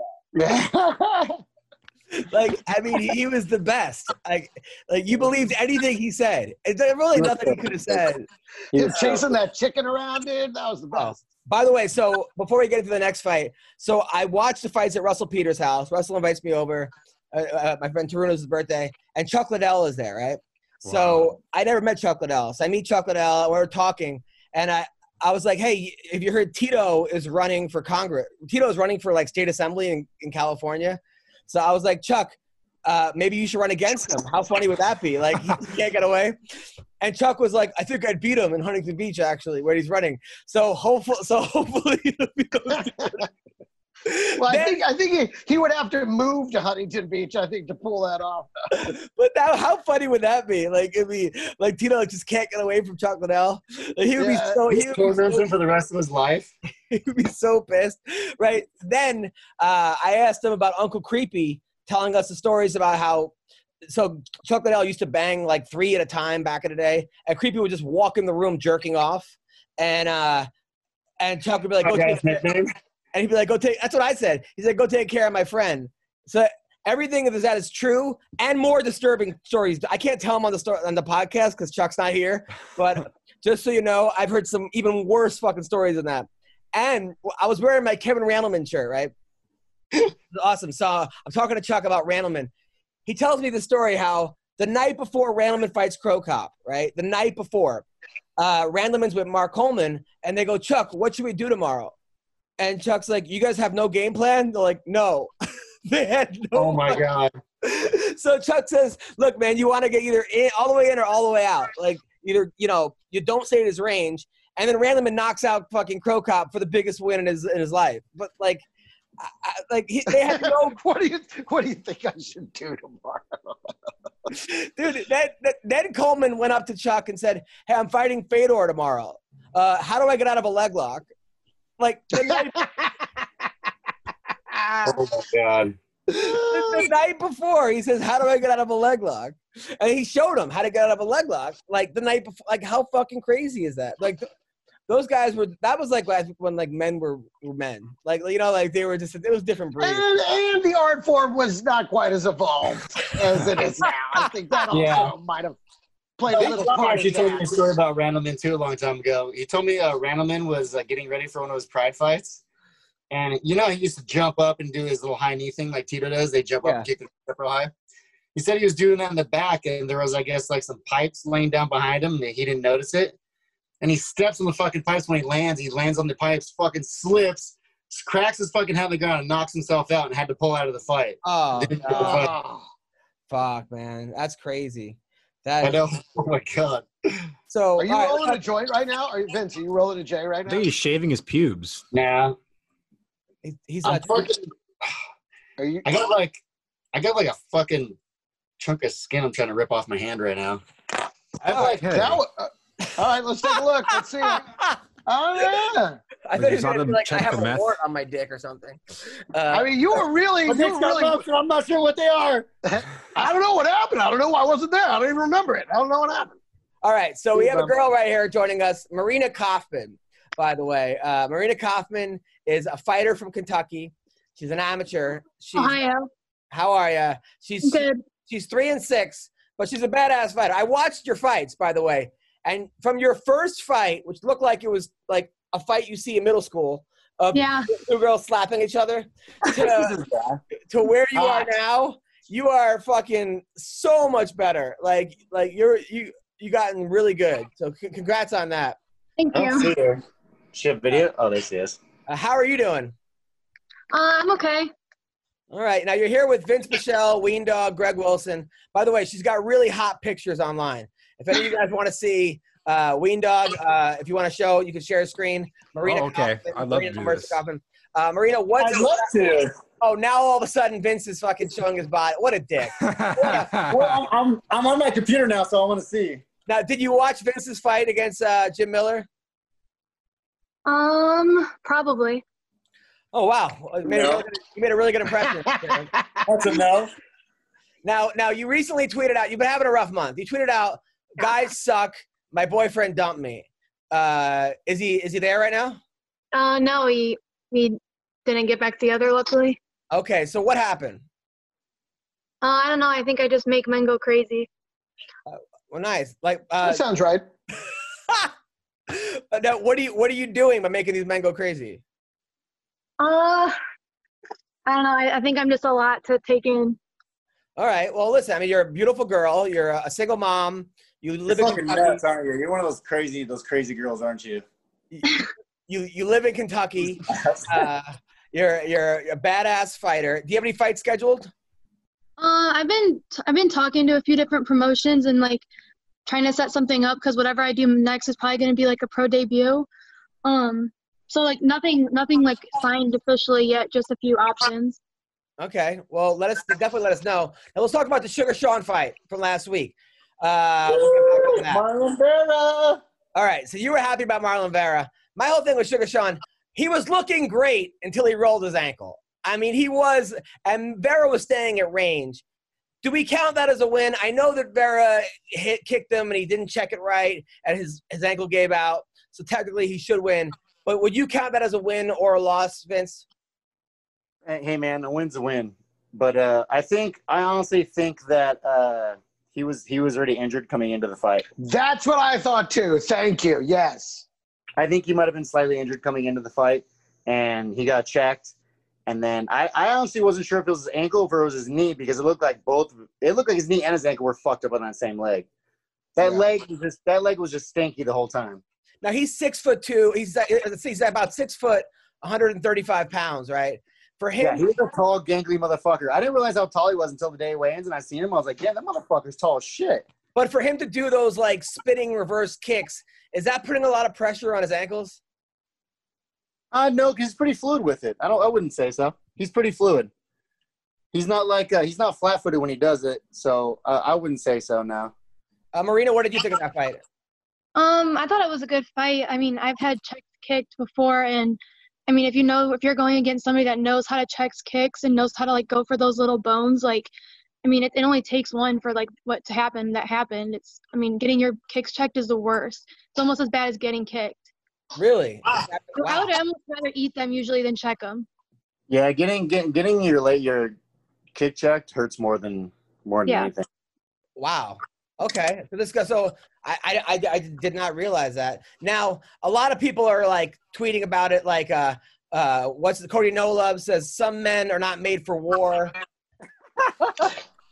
Like, I mean, he was the best. Like you believed anything he said. There's really nothing he could have said. He was chasing that chicken around, dude. That was the best. By the way, so before we get into the next fight, so I watched the fights at Russell Peters' house. Russell invites me over. My friend Taruna's birthday, and Chuck Liddell is there, right? Wow. So I never met Chuck Liddell. So I meet Chuck Liddell. We were talking, and I was like, hey, if you heard Tito is running for Congress, Tito is running for like state assembly in California. So I was like, Chuck, maybe you should run against him. How funny would that be? Like, he can't get away. And Chuck was like, I think I'd beat him in Huntington Beach, actually, where he's running. So hopefully it'll be those two. Well, I think he would have to move to Huntington Beach, I think, to pull that off. But how funny would that be? Like, it'd be like Tito just can't get away from Chuck Liddell. Like, he would be so for the rest of his life. He would be so pissed, right? Then I asked him about Uncle Creepy telling us the stories about how. So Chuck Liddell used to bang like 3 at a time back in the day, and Creepy would just walk in the room jerking off, and Chuck would be like, "Go take care." And he'd be like, "Go take." That's what I said. He said, "Go take care of my friend." So everything of that is true, and more disturbing stories. I can't tell them on the podcast because Chuck's not here. But just so you know, I've heard some even worse fucking stories than that. And I was wearing my Kevin Randleman shirt, right? Awesome. So I'm talking to Chuck about Randleman. He tells me the story how the night before Randleman fights Crow Cop, right? The night before, Randleman's with Mark Coleman, and they go, "Chuck, what should we do tomorrow?" And Chuck's like, "You guys have no game plan?" They're like, "No." They had no. Oh my God. So Chuck says, "Look, man, you want to get either all the way in or all the way out. Like, either, you don't stay in his range." And then Randleman knocks out fucking Crow Cop for the biggest win in his life. But they had no. What do you think I should do tomorrow? Dude, then Coleman went up to Chuck and said, "Hey, I'm fighting Fedor tomorrow. How do I get out of a leg lock?" Like the night. Oh my God. The night before, he says, "How do I get out of a leg lock?" And he showed him how to get out of a leg lock. Like the night before. Like, how fucking crazy is that? Like those guys were. That was like when like men were men. Like, like they were just. It was different breed. And the art form was not quite as evolved as it is now. I think that also might have played a little part. She told me a story about Randleman too a long time ago. He told me Randleman was getting ready for one of his pride fights. And he used to jump up and do his little high knee thing like Tito does. They jump up and kick the step real high. He said he was doing that in the back, and there was, I guess, like some pipes laying down behind him, and he didn't notice it. And he steps on the fucking pipes when he lands on the pipes, fucking slips, cracks his fucking head on the ground, and knocks himself out and had to pull out of the fight. Oh, Didn't no. fight. Fuck, man. That's crazy. I know. Oh, my God. So, Are you rolling a joint right now? Vince, are you rolling a J right I now? think he's shaving his pubes. Nah. he's I'm not. fucking, Are you? I got like a fucking chunk of skin I'm trying to rip off my hand right now. All right, all right, let's take a look. Let's see. Oh, yeah. I thought he was going to be like, I have a wart on my dick or something. I mean, you were really. I'm not sure what they are. I don't know what happened. I don't know. I wasn't there. I don't even remember it. I don't know what happened. All right, so we have a girl right here joining us, Marina Kaufman, by the way. Marina Kaufman is a fighter from Kentucky. She's an amateur. Ohio. How are you? She's good. She's 3-6, but she's a badass fighter. I watched your fights, by the way. And from your first fight, which looked like it was like a fight you see in middle school, of two girls slapping each other, to where you are now, you are fucking so much better. Like you gotten really good. So congrats on that. Thank you. See her. She have video? Oh, there she is. How are you doing? I'm okay. All right. Now you're here with Vince Pichel, Ween Dog, Greg Wilson. By the way, she's got really hot pictures online. If any of you guys want to see Ween Dog, if you want to show, you can share a screen. Marina. Oh, okay. Kaufman, I'd love to do this. Marina, what's I'd love to. Oh, now all of a sudden Vince is fucking showing his body. What a dick. Well, I'm on my computer now, so I want to see. Now, did you watch Vince's fight against Jim Miller? Probably. Oh, wow. You made a really good impression. That's a no. Now, you recently tweeted out, you've been having a rough month. You tweeted out, guys suck, my boyfriend dumped me. Is he there right now? No, he didn't get back together, luckily. Okay, so what happened? I don't know. I think I just make men go crazy. Well, nice. Like That sounds right. Now, what are you doing by making these men go crazy? I don't know. I think I'm just a lot to take in. All right. Well, listen. I mean, you're a beautiful girl. You're a single mom. You live in Kentucky. Nuts, aren't you? You're one of those crazy girls, aren't you? You live in Kentucky. You're a badass fighter. Do you have any fights scheduled? I've been talking to a few different promotions and like trying to set something up because whatever I do next is probably going to be like a pro debut. So like nothing like signed officially yet, just a few options. Okay. Well, definitely let us know. Now let's talk about the Sugar Sean fight from last week. Marlon Vera. All right. So you were happy about Marlon Vera. My whole thing with Sugar Sean, he was looking great until he rolled his ankle. I mean, and Vera was staying at range. Do we count that as a win? I know that Vera kicked him and he didn't check it right and his ankle gave out. So technically he should win. But would you count that as a win or a loss, Vince? Hey, man, a win's a win. But I honestly think that he was already injured coming into the fight. That's what I thought too. Thank you. Yes. I think he might have been slightly injured coming into the fight, and he got checked. And then I honestly wasn't sure if it was his ankle or if it was his knee because it looked like his knee and his ankle were fucked up on that same leg. That leg was just stinky the whole time. Now he's 6'2". He's about 6 foot, 135 pounds, right? For him, yeah, he was a tall, gangly motherfucker. I didn't realize how tall he was until the day he weigh-ins, and I seen him. I was like, yeah, that motherfucker's tall as shit. But for him to do those like spinning reverse kicks, is that putting a lot of pressure on his ankles? No, because he's pretty fluid with it. I wouldn't say so. He's pretty fluid. He's not like he's not flat-footed when he does it, so I wouldn't say so. No. Marina, what did you think of that fight? I thought it was a good fight. I mean, I've had checks kicked before, and I mean, if you're going against somebody that knows how to check kicks and knows how to like go for those little bones, like, I mean, it only takes one for like what to happen that happened. Getting your kicks checked is the worst. It's almost as bad as getting kicked. Really? Wow. I would almost rather eat them usually than check them. Yeah, getting your kick checked hurts more than anything. Wow. Okay. So I did not realize that. Now a lot of people are like tweeting about it. Like, Cody No Love says some men are not made for war.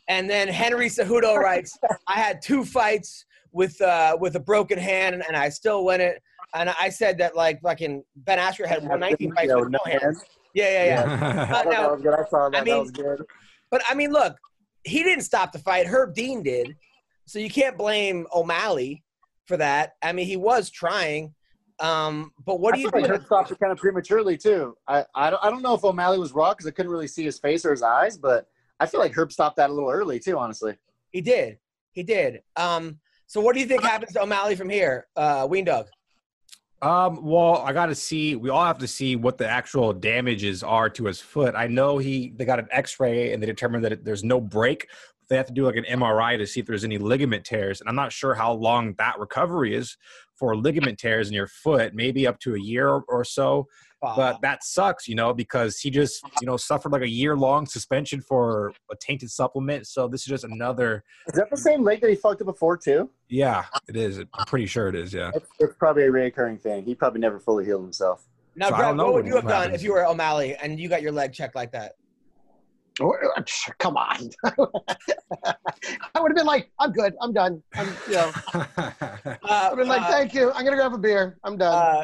And then Henry Cejudo writes, I had 2 fights with a broken hand, and I still win it. And I said that, like, fucking Ben Askren had 119 fights with no hands. Yeah. I thought that was good. I saw that. That was good. But, I mean, look, he didn't stop the fight. Herb Dean did. So you can't blame O'Malley for that. I mean, he was trying. But what do you think? Herb stopped it kind of prematurely, too. I don't know if O'Malley was raw because I couldn't really see his face or his eyes, but I feel like Herb stopped that a little early, too, honestly. He did. So what do you think happens to O'Malley from here, Ween Dog? Well, I got to see. We all have to see what the actual damages are to his foot. I know they got an X-ray and they determined that there's no break. They have to do like an MRI to see if there's any ligament tears, and I'm not sure how long that recovery is for ligament tears in your foot. Maybe up to a year or so. But that sucks, because he just, suffered like a year-long suspension for a tainted supplement. So this is just another. Is that the same leg that he fucked up before, too? Yeah, it is. I'm pretty sure it is, yeah. It's probably a reoccurring thing. He probably never fully healed himself. Now, Greg, what would you have done if you were O'Malley and you got your leg checked like that? Come on. I would have been like, I'm good. I'm done. I would have been like, thank you. I'm going to grab a beer. I'm done.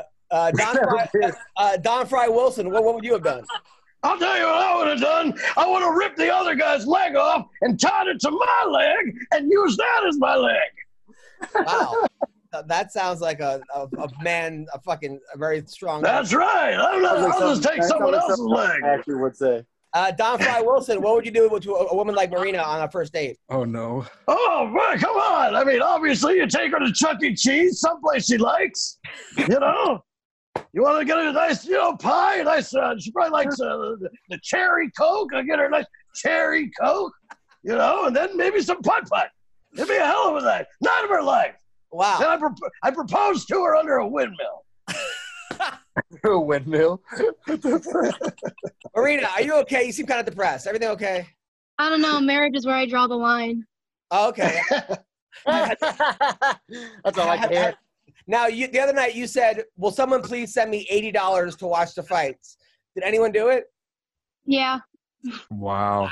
Don Fry Wilson, what would you have done? I'll tell you what I would have done. I would have ripped the other guy's leg off and tied it to my leg and used that as my leg. Wow. That sounds like a very strong. That's right. I'll just take someone else's leg. I actually would say. Don Fry Wilson, what would you do to a woman like Marina on a first date? Oh, no. Oh, man, come on. I mean, obviously, you take her to Chuck E. Cheese, someplace she likes. You want to get her a nice, pie? She probably likes the cherry Coke. I get her a nice cherry Coke, and then maybe some putt-putt. It'd be a hell of a night of her life. Wow. Then I proposed to her under a windmill. A windmill? Marina, are you okay? You seem kind of depressed. Everything okay? I don't know. Marriage is where I draw the line. Oh, okay. That's all I can hear. Now, the other night you said, will someone please send me $80 to watch the fights? Did anyone do it? Yeah. Wow.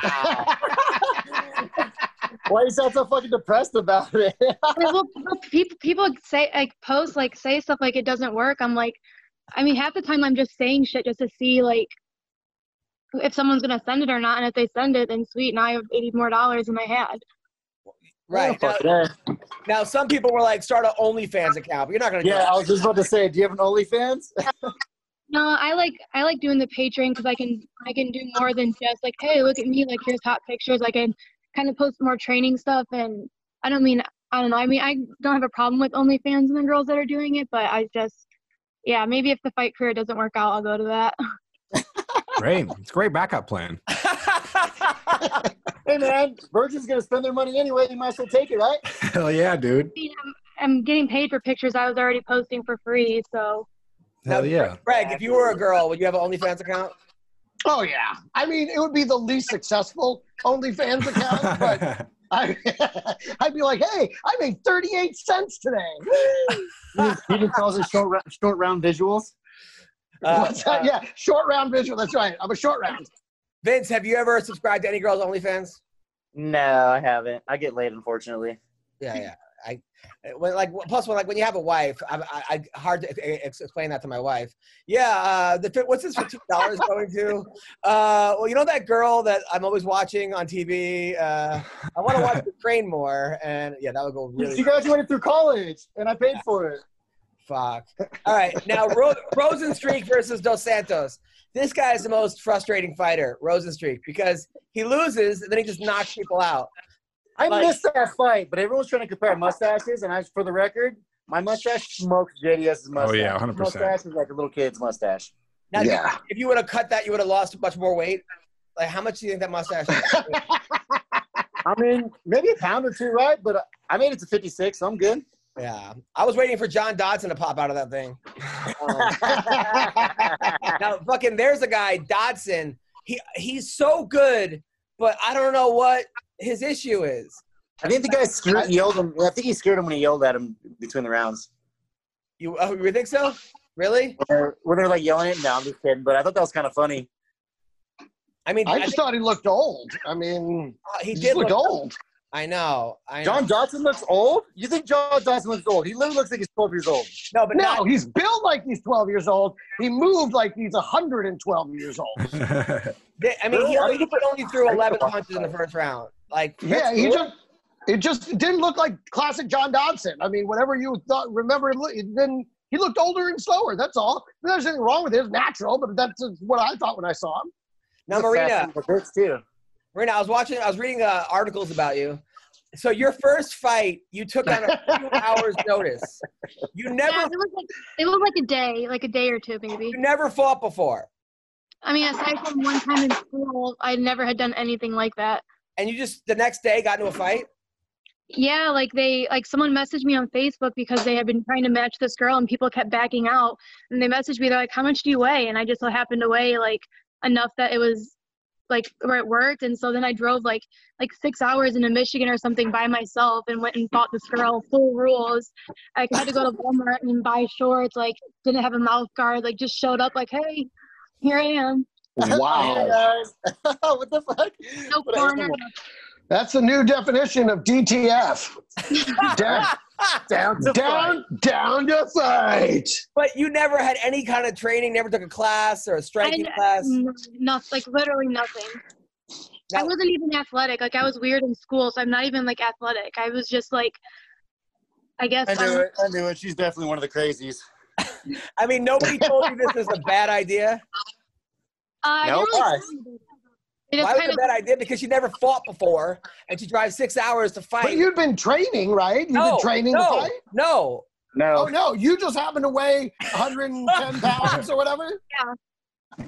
Why you sound so fucking depressed about it? Well, people say, post, say stuff like it doesn't work. I'm like, half the time I'm just saying shit just to see, if someone's going to send it or not. And if they send it, then sweet. Now I have $80 more than I had. Right. Now, some people were like, start an OnlyFans account, but you're not going to do that. Yeah, I was just about to say, do you have an OnlyFans? No, I like doing the Patreon because I can do more than just hey, look at me, here's hot pictures. I can kind of post more training stuff, and I don't know. I don't have a problem with OnlyFans and the girls that are doing it, but maybe if the fight career doesn't work out, I'll go to that. Great. It's a great backup plan. Hey, man, Virgin's going to spend their money anyway. You might as well take it, right? Hell yeah, dude. I'm getting paid for pictures I was already posting for free, so. Hell yeah. Greg, if you were a girl, would you have an OnlyFans account? Oh, yeah. It would be the least successful OnlyFans account, but I'd be like, hey, I made 38 cents today. He just calls it short round visuals. Yeah, short round visual. That's right. I'm a short round. Vince, have you ever subscribed to any girls' OnlyFans? No, I haven't. I get laid, unfortunately. Yeah. When you have a wife, I hard to explain that to my wife. Yeah, what's this $15 going to? Well, that girl that I'm always watching on TV. I want to watch her train more, and yeah, that would go really. She graduated through college, and I paid for it. Fuck. All right, now Rosenstreich versus Dos Santos. This guy is the most frustrating fighter, Rosenstreich, because he loses and then he just knocks people out. I missed that fight, but everyone's trying to compare mustaches, and for the record, my mustache smokes JDS's mustache. Oh, yeah, 100%. Mustache is like a little kid's mustache. Now, if you would have cut that, you would have lost much more weight. How much do you think that mustache is? Maybe a pound or two, right? But I made it to 56, so I'm good. Yeah. I was waiting for John Dodson to pop out of that thing. Now, there's a guy, Dodson. He's so good, but I don't know what his issue is. I think the guy yelled him. I think he scared him when he yelled at him between the rounds. You think so? Really? Were they yelling it? No, I'm just kidding. But I thought that was kind of funny. I mean, I just thought he looked old. I mean, he he did look look old. I know. John Dodson looks old? You think John Dodson looks old? He literally looks like he's 12 years old. No, but No, he's built like he's 12 years old. He moved like he's 112 years old. I mean, he only threw 11 punches in the first round. Like, Yeah, it just didn't look like classic John Dodson. I mean, whatever you thought, remember, he looked older and slower. That's all. There's nothing wrong with it. It's natural, but that's what I thought when I saw him. now, Marina, Too. Marina, I was reading articles about you. So your first fight, you took on a few hours' notice. You Yeah, never, it was like a day or two maybe. you never fought before, I mean, aside from one time in school, I never had done anything like that. and you just the next day got into a fight. Yeah, like someone messaged me on Facebook because they had been trying to match this girl and people kept backing out. And they messaged me, they're like, how much do you weigh? And I just so happened to weigh like enough that it was like where it worked. And so then I drove like 6 hours into Michigan or something by myself and went and fought this girl, full rules. I had to go to Walmart and buy shorts, like didn't have a mouth guard, like just showed up like, hey, here I am. Wow. What the fuck? No What corner. That's the new definition of DTF. Down Down to fight. But you never had any kind of training, never took a class or a striking class. Nothing, like literally nothing. I Now- wasn't even athletic. Like I was weird in school, so I'm not even like athletic. I was just like, I guess. I knew it. She's definitely one of the crazies. I mean, nobody told you this is a bad idea. I No, didn't really why? tell you. It just Why was kind it a bad idea? Because she never fought before, and she drives 6 hours to fight. But you'd been training, right? You've been training to fight? No. Oh, no. You just happen to weigh 110 pounds or whatever? Yeah.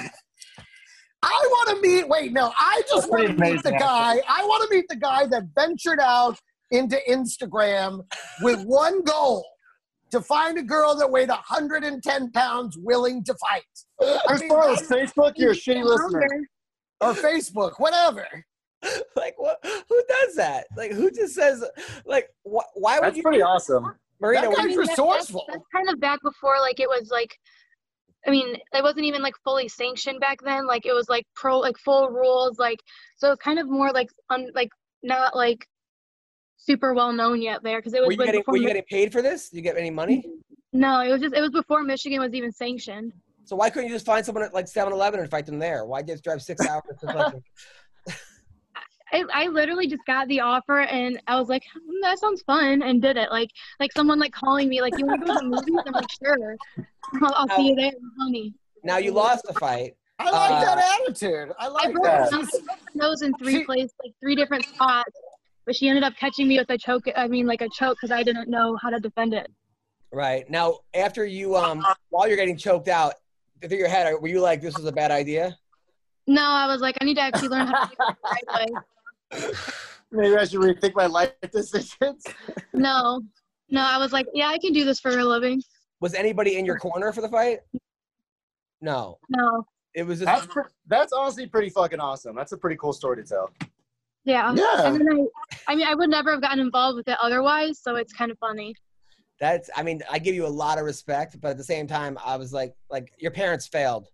I want to meet, I just That's want pretty to meet the amazing, guy. I want to meet the guy that ventured out into Instagram with one goal, to find a girl that weighed 110 pounds willing to fight. As far as Facebook, you're a shitty listener. Or Facebook, whatever. Like, what? Who does that? Like, who just says, like, why would That's you? pretty awesome. Marina, That what guy's do you- resourceful. That's kind of back before, like, it was like, I mean, it wasn't even like fully sanctioned back then. Like, it was like full rules. Like, so it's kind of more like, not like super well known yet there. Cause it was like were you getting paid for this? Did you get any money? No, it was before Michigan was even sanctioned. So why couldn't you just find someone at like 7-Eleven and fight them there? Why just drive 6 hours to fucking? I literally just got the offer and I was like, that sounds fun, and did it. Like someone like calling me like, you want to go to the movies? I'm like, sure. I'll see you there, honey. Now you lost the fight. I like that attitude. I I like broke that. my nose in three different spots, but she ended up catching me with a choke. I mean, like a choke, because I didn't know how to defend it. Right. Now, after you, while you're getting choked out, through your head, were you like, this was a bad idea? No, I was like, I need to actually learn how to do it the right way. Maybe I should rethink my life decisions. No, I was like, yeah, I can do this for a living. Was anybody in your corner for the fight? No. No. It was just, That's honestly pretty fucking awesome. That's a pretty cool story to tell. Yeah. Yeah. And then I would never have gotten involved with it otherwise, so it's kind of funny. I give you a lot of respect, but at the same time, I was like your parents failed.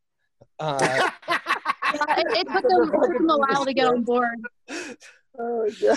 It took them a while to get on board. Oh, yeah.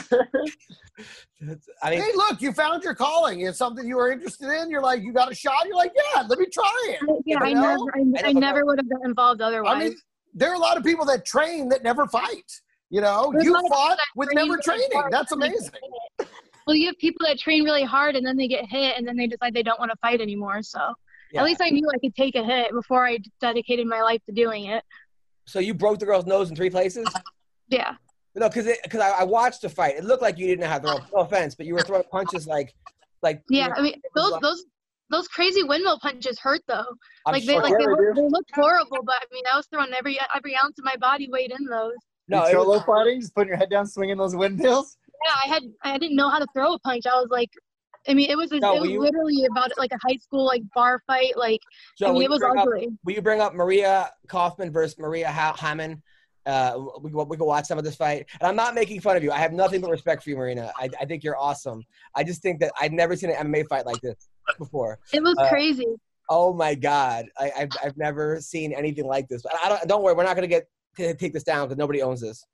I mean, Hey, look, you found your calling. It's something you were interested in. You're like, you got a shot. You're like, yeah, let me try it. Yeah, You know? I never would have got involved otherwise. I mean, there are a lot of people that train that never fight. You know, There's a you lot of fought people that with train never really training. hard That's and they get amazing. hit. Well, you have people that train really hard and then they get hit and then they decide they don't want to fight anymore. So yeah. at least I knew I could take a hit before I dedicated my life to doing it. So you broke the girl's nose in 3 places? Yeah. No, because I watched the fight. It looked like you didn't have no offense, but you were throwing punches like. Yeah, I mean those crazy windmill punches hurt though. I'm Like sure- they looked horrible, but I mean I was throwing every ounce of my body weight in those. No, You it was, solo fighting, just putting your head down, swinging those windmills. Yeah, I didn't know how to throw a punch. I was like, I mean, it was literally about like a high school like bar fight. Like, Joe, I mean, will it was you bring up- ugly. will you bring up Maria Kaufman versus Maria Hammond? We can watch some of this fight. And I'm not making fun of you. I have nothing but respect for you, Marina. I think you're awesome. I just think that I've never seen an MMA fight like this before. It was crazy. Oh my God. I've never seen anything like this. But don't worry, we're not gonna get take this down because nobody owns this.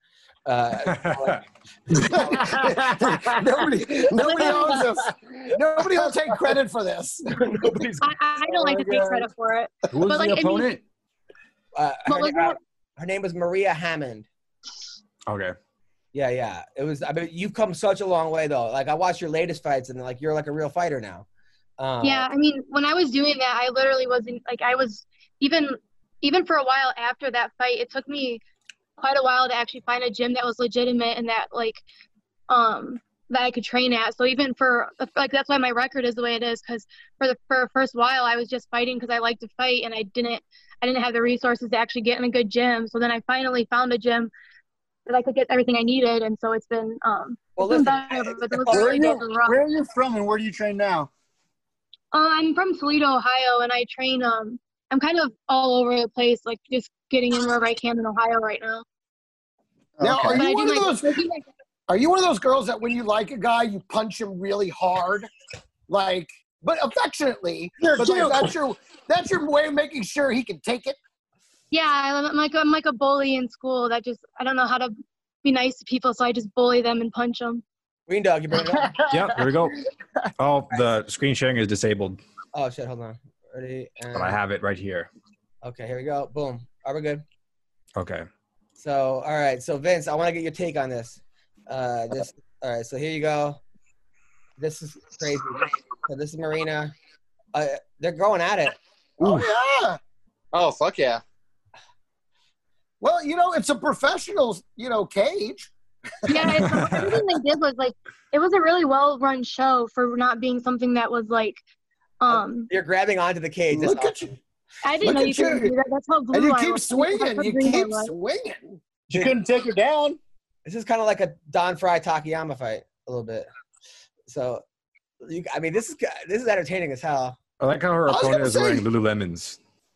Nobody owns this. Nobody will take credit for this. I don't like to take credit for it. Who was But, the opponent? What was that? Her name was Maria Hammond. Okay. Yeah. It was. I mean, you've come such a long way though. Like I watched your latest fights, and like you're like a real fighter now. Yeah, I mean, when I was doing that, I literally wasn't like I was even for a while after that fight. It took me quite a while to actually find a gym that was legitimate and that like that I could train at. So even for like that's why my record is the way it is, because for the first while I was just fighting because I like to fight, and I didn't have the resources to actually get in a good gym. So then I finally found a gym that I could get everything I needed, and so it's been better. But where are you from and where do you train now? I'm from Toledo, Ohio, and I train. I'm kind of all over the place, like just getting in wherever I can in Ohio right now. Now, Okay. are you one of those girls that when you like a guy, you punch him really hard, like, but affectionately? But like, that's your way of making sure he can take it. Yeah, I'm like a bully in school. That just I don't know how to be nice to people, so I just bully them and punch them. Green Dog, you bring it up? Yep, here we go. Oh, the screen sharing is disabled. Oh shit! Hold on. Ready? And... But I have it right here. Okay, here we go. Boom. Are we good? Okay. So, all right. So, Vince, I want to get your take on this. All right. So here you go. This is crazy. So this is Marina. They're going at it. Oh yeah. Oh fuck yeah. Well, it's a professional, cage. Yeah, everything they did was like it was a really well-run show for not being something that was like. You're grabbing onto the cage. Look at you. I didn't know you could do that. That's how blue And you I keep was. swinging. You keep swinging. You couldn't take her down. This is kind of like a Don Fry Takayama fight a little bit. So, this is entertaining as hell. I like how her opponent is wearing Lululemons.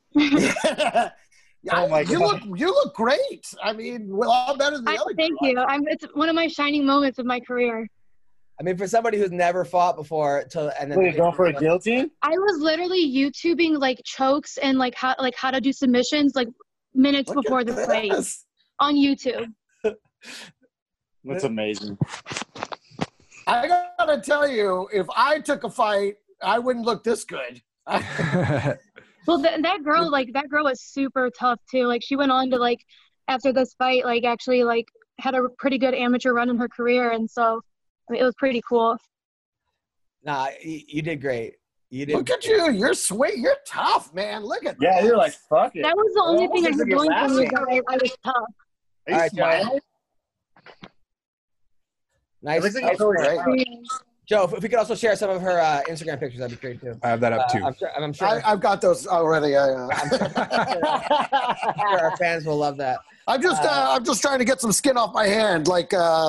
Oh my God. You look great. I mean, a lot better than the other. Thank you. It's one of my shining moments of my career. I mean, for somebody who's never fought before, and then Wait, going for a guillotine? I was literally YouTubing like chokes and like how to do submissions like minutes before the fight on YouTube. That's amazing. I gotta tell you, if I took a fight, I wouldn't look this good. Well, that girl was super tough too. Like she went on to like after this fight, like actually like had a pretty good amateur run in her career, and so. I mean, it was pretty cool. Nah, you did great. Look at you. You're sweet. You're tough, man. Look at that. Yeah, you're like, fuck it. That was the only thing I had going for me. I was tough. Are you smiling? Nice. Great. Joe, if we could also share some of her Instagram pictures, that'd be great too. I have that up too. I'm sure. I've got those already. I'm sure our fans will love that. I'm just trying to get some skin off my hand, like.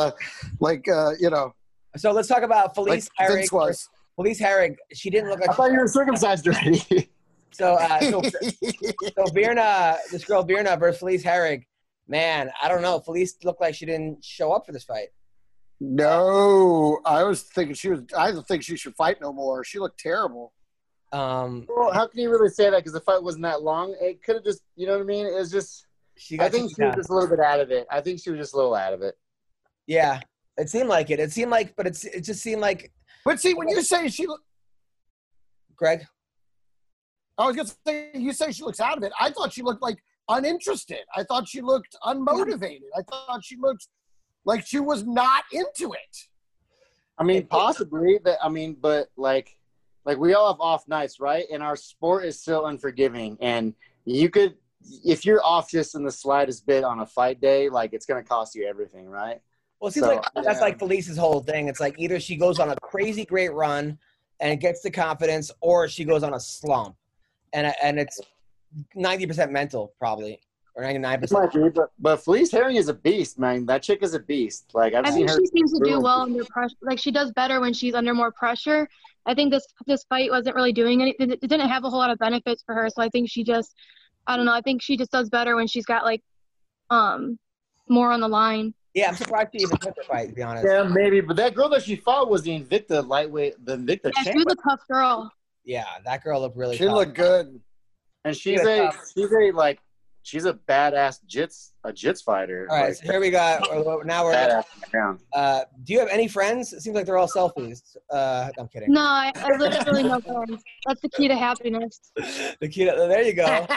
So let's talk about Felice like Herrig. Vince was. Felice Herrig. She didn't look like. I thought you were circumcised already. So Virna, this girl Virna versus Felice Herrig. Man, I don't know. Felice looked like she didn't show up for this fight. No, I was thinking I don't think she should fight no more. She looked terrible. Well, how can you really say that? Because the fight wasn't that long. It could have just, you know what I mean? It was just. I think she was just a little bit out of it. I think she was just a little out of it. Yeah, it seemed like it. It seemed like, but it just seemed like. But see, when you say she, Greg, I was gonna say you say she looks out of it. I thought she looked like uninterested. I thought she looked unmotivated. I thought she looked like she was not into it. I mean, possibly. But like we all have off nights, right? And our sport is still unforgiving. And you could, if you're off just in the slightest bit on a fight day, like it's going to cost you everything, right? Well, it seems like that's like Felice's whole thing. It's like either she goes on a crazy great run and gets the confidence, or she goes on a slump. And it's 90% mental, probably. Or 99%. But Felice Herrig is a beast, man. That chick is a beast. Like I think she seems to do well under pressure. Like she does better when she's under more pressure. I think this fight wasn't really doing anything. It didn't have a whole lot of benefits for her. So I think she just, I don't know. I think she just does better when she's got like, more on the line. Yeah, I'm surprised she even took the fight, to be honest. Yeah, maybe. But that girl that she fought was the Invicta lightweight, the Invicta champ. She was a tough girl. Yeah, that girl looked really. She looked good. And she's a like she's a badass jits fighter. All right, Like, so here we got. Now we're. badass on the ground. Do you have any friends? It seems like they're all selfies. I'm kidding. No, I literally no friends. That's the key to happiness. The key. There you go.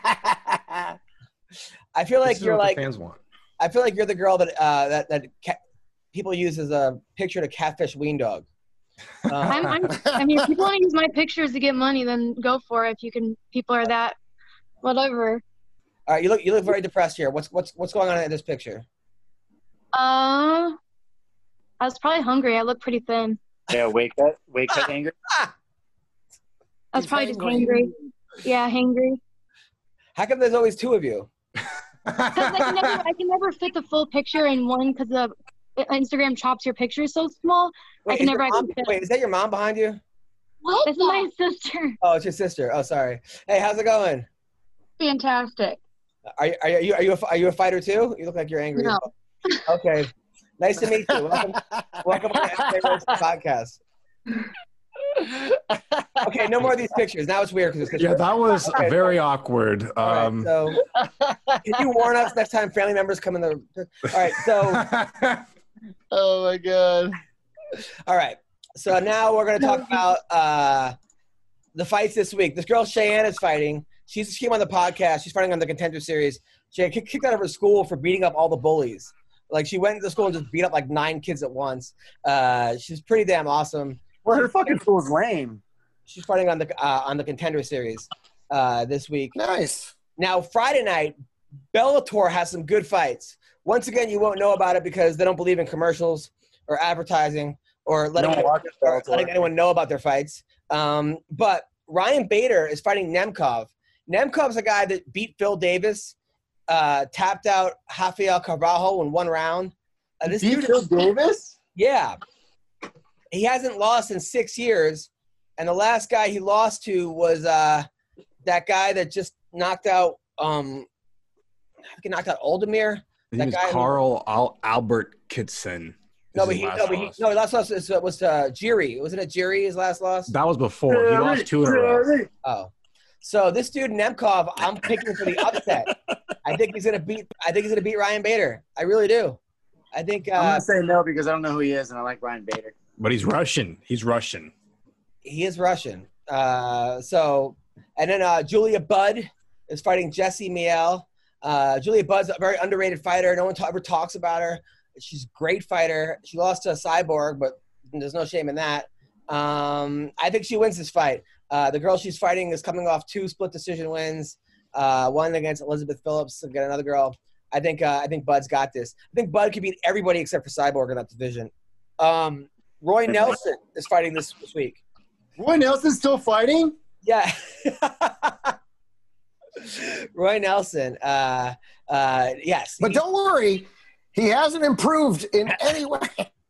I feel like This is you're what like. the fans want. I feel like you're the girl that people use as a picture to catfish Ween Dog. I mean, if people want to use my pictures to get money, then go for it. If you can, people are that, whatever. All right, you look very depressed here. What's going on in this picture? I was probably hungry. I look pretty thin. Yeah, wake up angry. I was probably just hangry. Yeah, hangry. How come there's always two of you? Because I can never fit the full picture in one because the Instagram chops your picture so small. I can never actually fit. Wait, is that your mom behind you? What? This is my sister. Oh, it's your sister. Oh, sorry. Hey, how's it going? Fantastic. Are you a fighter too? You look like you're angry. No. Okay. Nice to meet you. Welcome to the MMA podcast. Okay, no more of these pictures. Now it's weird because it's Yeah, that was very awkward. All right, so can you warn us next time family members come in the? All right, so. Oh my god. All right, so now we're gonna talk about the fights this week. This girl Cheyenne is fighting. She came on the podcast. She's fighting on the Contender Series. She got kicked out of her school for beating up all the bullies. Like she went to school and just beat up like 9 kids at once. She's pretty damn awesome. Well, her fucking school's lame. She's fighting on the Contender Series this week. Nice. Now Friday night, Bellator has some good fights. Once again, you won't know about it because they don't believe in commercials or advertising or letting anyone know about their fights. But Ryan Bader is fighting Nemkov. Nemkov's a guy that beat Phil Davis, tapped out Rafael Carvalho in 1 round. This dude, Phil Davis? Yeah. He hasn't lost in 6 years. And the last guy he lost to was that guy that just knocked out Oldemir. That guy Carl Albert Kitson. He last loss was Jiri. Wasn't it Jiri his last loss? That was before. He lost 2 in a row. Oh. So this dude Nemkov, I'm picking for the upset. I think he's gonna beat Ryan Bader. I really do. I think I'm gonna say no because I don't know who he is and I like Ryan Bader. But he's Russian. He is Russian. And then Julia Budd is fighting Jessie Miel. Julia Budd's a very underrated fighter. No one ever talks about her. She's a great fighter. She lost to a Cyborg, but there's no shame in that. I think she wins this fight. The girl she's fighting is coming off 2 split decision wins. One against Elizabeth Phillips, and another girl. I think Bud's got this. I think Bud could beat everybody except for Cyborg in that division. Roy Nelson is fighting this week. Roy Nelson's still fighting? Yeah. Roy Nelson. Yes. But don't worry, he hasn't improved in any way.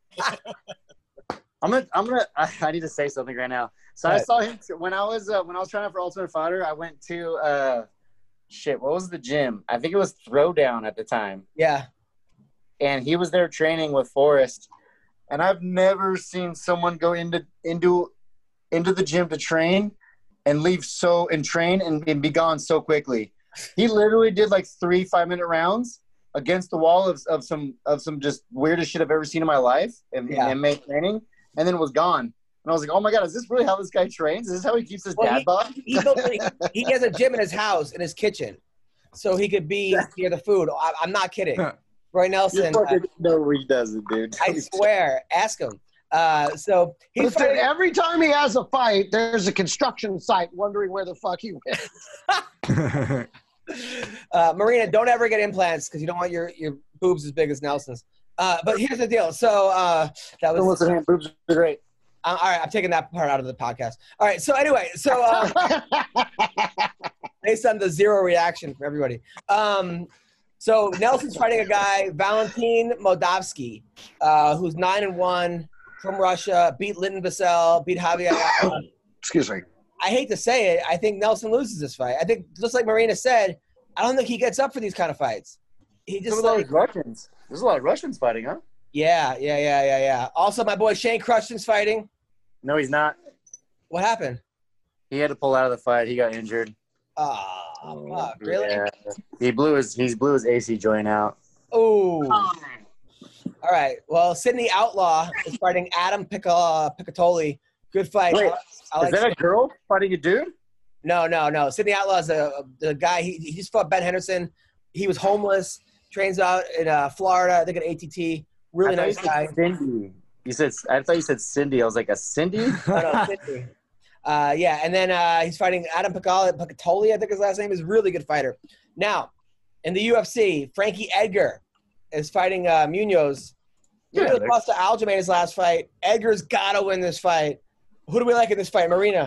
I need to say something right now. So I saw him when I was trying out for Ultimate Fighter. I went to what was the gym? I think it was Throwdown at the time. Yeah. And he was there training with Forrest. And I've never seen someone go into the gym to train and leave train and be gone so quickly. He literally did like 3 5-minute rounds against the wall of some just weirdest shit I've ever seen in my life in MMA training, and then was gone. And I was like, oh my god, is this really how this guy trains? Is this how he keeps his dad bod? He has a gym in his house, in his kitchen, so he could be near the food. I'm not kidding. Roy Nelson. No, he doesn't, dude. I swear. Ask him. So he's fighting. Every time he has a fight, there's a construction site wondering where the fuck he went. Marina, don't ever get implants because you don't want your boobs as big as Nelson's. But here's the deal. So that was. Boobs are great. All right, I'm taking that part out of the podcast. All right, so anyway, based on the 0 reaction from everybody. So Nelson's fighting a guy, Valentin Moldavsky, who's 9-1 from Russia, beat Linton Vassell, beat Javier. Excuse me. I hate to say it. I think Nelson loses this fight. I think, just like Marina said, I don't think he gets up for these kind of fights. He just Russians. There's a lot of Russians fighting, huh? Yeah. Also, my boy Shane Crushton's fighting. No, he's not. What happened? He had to pull out of the fight. He got injured. Oh, fuck, really? Yeah. He blew his AC joint out. Oh. All right. Well, Sydney Outlaw is fighting Adam Piccatoli. Good fight. Wait, I is that a girl fighting a dude? No. Sydney Outlaw is the guy. He just fought Ben Henderson. He was homeless. Trains out in Florida. I think at ATT. Really nice guy. Cindy. I thought you said Cindy. I was like, a Cindy? No, Cindy. Yeah, and then he's fighting Adam Piccatoli, I think his last name is. Really good fighter. Now, in the UFC, Frankie Edgar is fighting Munoz. Munoz lost to Aljamain his last fight. Edgar's got to win this fight. Who do we like in this fight, Marina?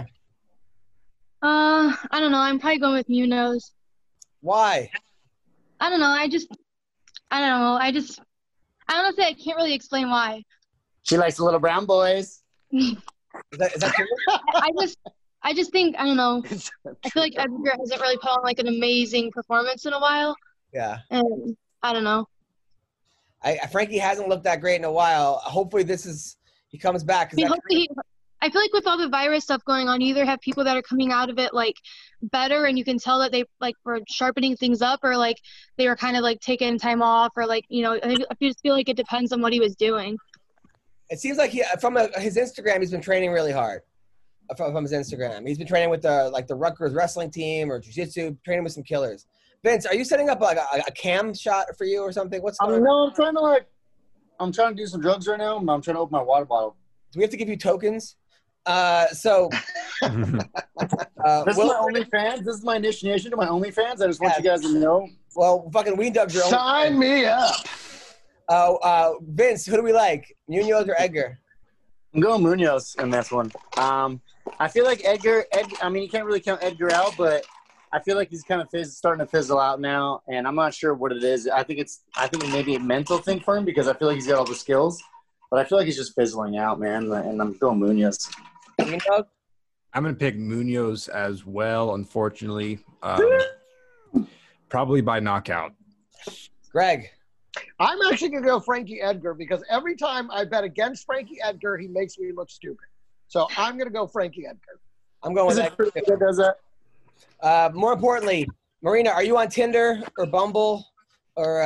I don't know. I'm probably going with Munoz. Why? I don't know. I don't know. Honestly, I can't really explain why. She likes the little brown boys. Is that true? I just think, I don't know. I feel like Edgar hasn't really put on like an amazing performance in a while. Yeah. And I don't know. Frankie hasn't looked that great in a while. Hopefully he comes back. I feel like with all the virus stuff going on, you either have people that are coming out of it like better and you can tell that they like were sharpening things up, or like they were kind of like taking time off, or like, you know, I just feel like it depends on what he was doing. It seems like his Instagram, he's been training really hard. From his Instagram, he's been training with the Rutgers wrestling team or jiu-jitsu, training with some killers. Vince, are you setting up like a cam shot for you or something? What's going on? No, I'm trying to do some drugs right now. I'm trying to open my water bottle. Do we have to give you tokens? So this is my OnlyFans. This is my initiation to my OnlyFans. I just want you guys to know. Well, fucking Weed Dub's your Sign me up. Vince, who do we like? Munoz or Edgar? I'm going Munoz in this one. I feel like Edgar. I mean, you can't really count Edgar out, but I feel like he's kind of starting to fizzle out now, and I'm not sure what it is. I think it may be a mental thing for him because I feel like he's got all the skills, but I feel like he's just fizzling out, man. And I'm going Munoz. I'm going to pick Munoz as well, unfortunately. Probably by knockout. Greg. I'm actually going to go Frankie Edgar because every time I bet against Frankie Edgar, he makes me look stupid. So I'm going to go Frankie Edgar. I'm going with Edgar. Does that? More importantly, Marina, are you on Tinder or Bumble or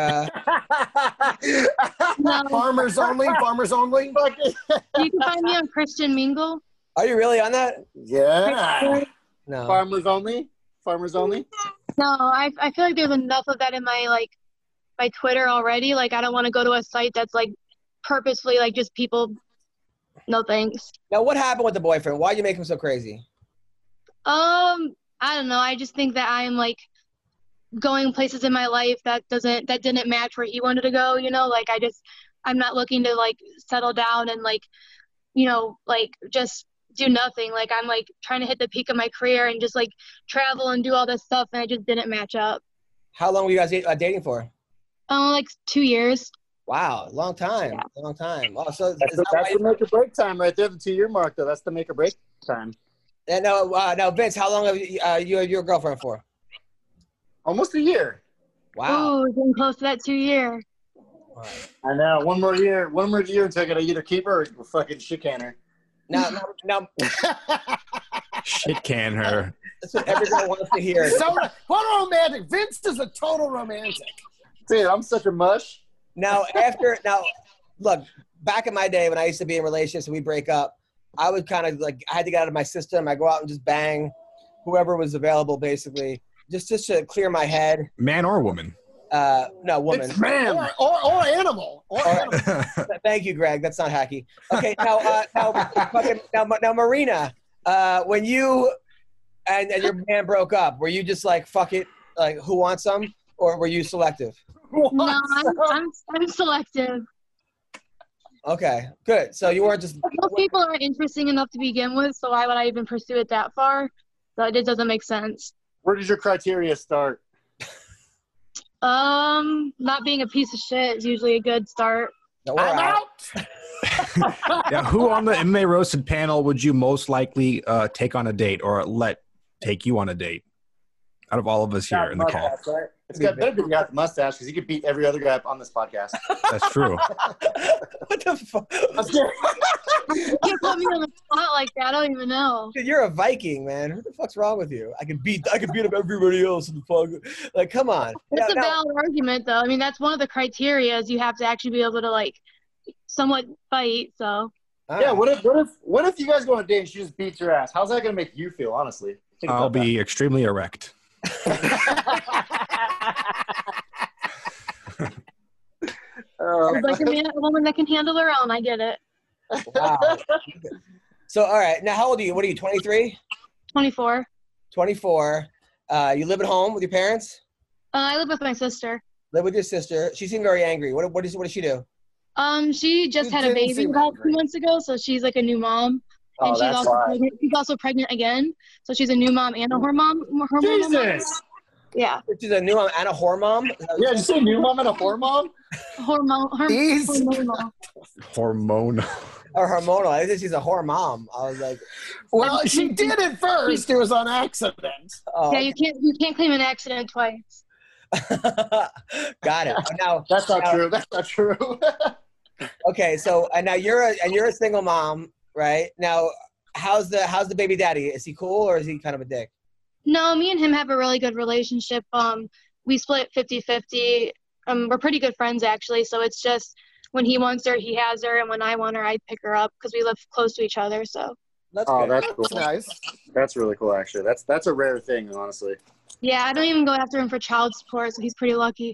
No. Farmers only? You can find me on Christian Mingle. Are you really on that? Yeah. No. Farmers only? No, I feel like there's enough of that in my Twitter already. Like, I don't want to go to a site that's like purposefully like just people. No thanks. Now, what happened with the boyfriend? Why'd you make him so crazy? I don't know. I just think that I'm like going places in my life that didn't match where he wanted to go, you know? Like, I'm not looking to like settle down and like, you know, like just do nothing. Like, I'm like trying to hit the peak of my career and just like travel and do all this stuff, and I just didn't match up. How long were you guys dating for? Like 2 years. Wow, long time. Yeah. Long time. Oh, so that's the make or break time right there, the 2 year mark though. That's the make or break time. And now, Vince, how long have you had your girlfriend for? Almost a year. Wow. Oh, getting close to that 2 year. I know. One more year until I gotta either keep her or fucking shit can her. Now. Shit can her. That's what every girl wants to hear. So, what a romantic. Vince is a total romantic. Dude, I'm such a mush. Now, look, back in my day when I used to be in relationships and we break up, I was kind of like, I had to get out of my system. I go out and just bang whoever was available, basically, just to clear my head. Man or woman? No, woman. It's man. Or animal. Or animal. Thank you, Greg. That's not hacky. Okay, now, Marina, when you and your man broke up, were you just like, fuck it, like, who wants some? Or were you selective? No, I'm selective. Okay, good. So you weren't just. Most people aren't interesting enough to begin with, so why would I even pursue it that far? So it just doesn't make sense. Where does your criteria start? Not being a piece of shit is usually a good start. No, I'm out. Yeah, who on the MMA Roasted panel would you most likely take on a date or let take you on a date? Out of all of us here in the call. Right? It's got better be the guy with the mustache because he could beat every other guy on this podcast. That's true. What the fuck? You can't put me on the spot like that. I don't even know. Dude, you're a Viking, man. What the fuck's wrong with you? I can beat up everybody else in the fuck. Like, come on. It's a valid argument, though. I mean, that's one of the criteria is you have to actually be able to like somewhat fight. So. Yeah. What if you guys go on a date and she just beats your ass? How's that gonna make you feel? Honestly, I'll be extremely erect. Like a woman that can handle her own. I get it. Wow. So, all right. Now, how old are you? What are you, 23? 24. 24. You live at home with your parents? I live with my sister. Live with your sister. She seemed very angry. What does she do? She just You had a didn't baby seem about 2 angry. months ago, so she's like a new mom. Oh, And that's why. she's also pregnant again. So she's a new mom and a hormone mom. Jesus. Yeah. She's a new mom and a whore mom? Yeah, did you say new mom and a whore mom? Easy. Hormonal. Hormone. Or hormonal. I think she's a whore mom. I was like, Well, she did it first. It was on accident. oh. Yeah, you can't claim an accident twice. Got it. Now, That's not true. That's not true. okay, so and now you're a single mom, right? Now, how's the baby daddy? Is he cool or is he kind of a dick? No, me and him have a really good relationship. We split 50-50. We're pretty good friends actually. So it's just when he wants her, he has her, and when I want her, I pick her up because we live close to each other. So. That's Oh, good. that's cool. That's nice. That's really cool, actually. That's a rare thing, honestly. Yeah, I don't even go after him for child support, so he's pretty lucky.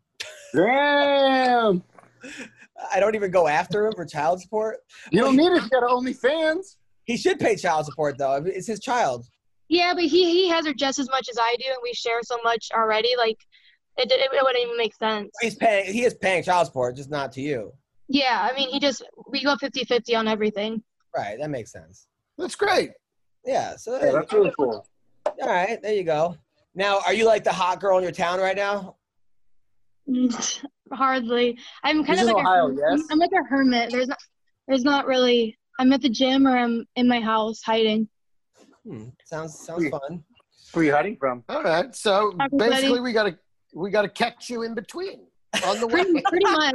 Damn. I don't even go after him for child support. You don't need it if you got OnlyFans. He should pay child support though. I mean, it's his child. Yeah, but he has her just as much as I do, and we share so much already. Like, it wouldn't even make sense. He is paying child support, just not to you. Yeah, I mean, we go 50-50 on everything. Right, that makes sense. That's great. Yeah, so Yeah, that's really cool. all right, there you go. Now, are you like the hot girl in your town right now? Hardly. I'm kind He's of in like Ohio, yes? I'm like a hermit. There's not really. I'm at the gym or I'm in my house hiding. Sounds fun. Who are you hiding from? All right. So Everybody. basically, we gotta catch you in between on the way. Pretty much.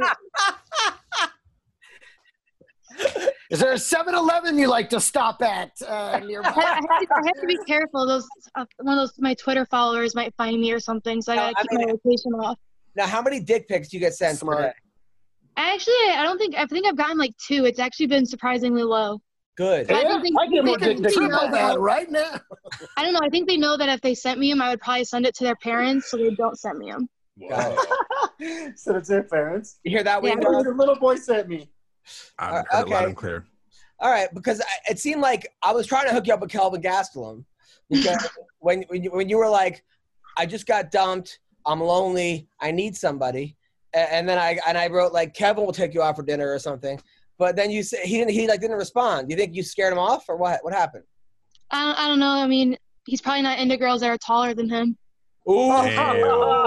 Is there a 7-Eleven you like to stop at nearby? I have to be careful. Those one of those my Twitter followers might find me or something, so I gotta keep my location off. Now, how many dick pics do you get sent Smart. today? Actually, I think I've gotten like 2. It's actually been surprisingly low. Good. I Yeah, think I get more they dick pics. know Triple that right now. I don't know. I think they know that if they sent me them, I would probably send it to their parents, so they don't send me them. Got it. So it's their parents. You hear that, Yeah. Wayne? Your little boy sent me. I'm clear, Okay. loud and clear. All right, because it seemed like I was trying to hook you up with Kelvin Gastelum because when you were like, I just got dumped, I'm lonely, I need somebody, and then I wrote like Kevin will take you out for dinner or something, but then you said he didn't respond. Do you think you scared him off or what? What happened? I don't know. I mean, he's probably not into girls that are taller than him. Ooh. Damn.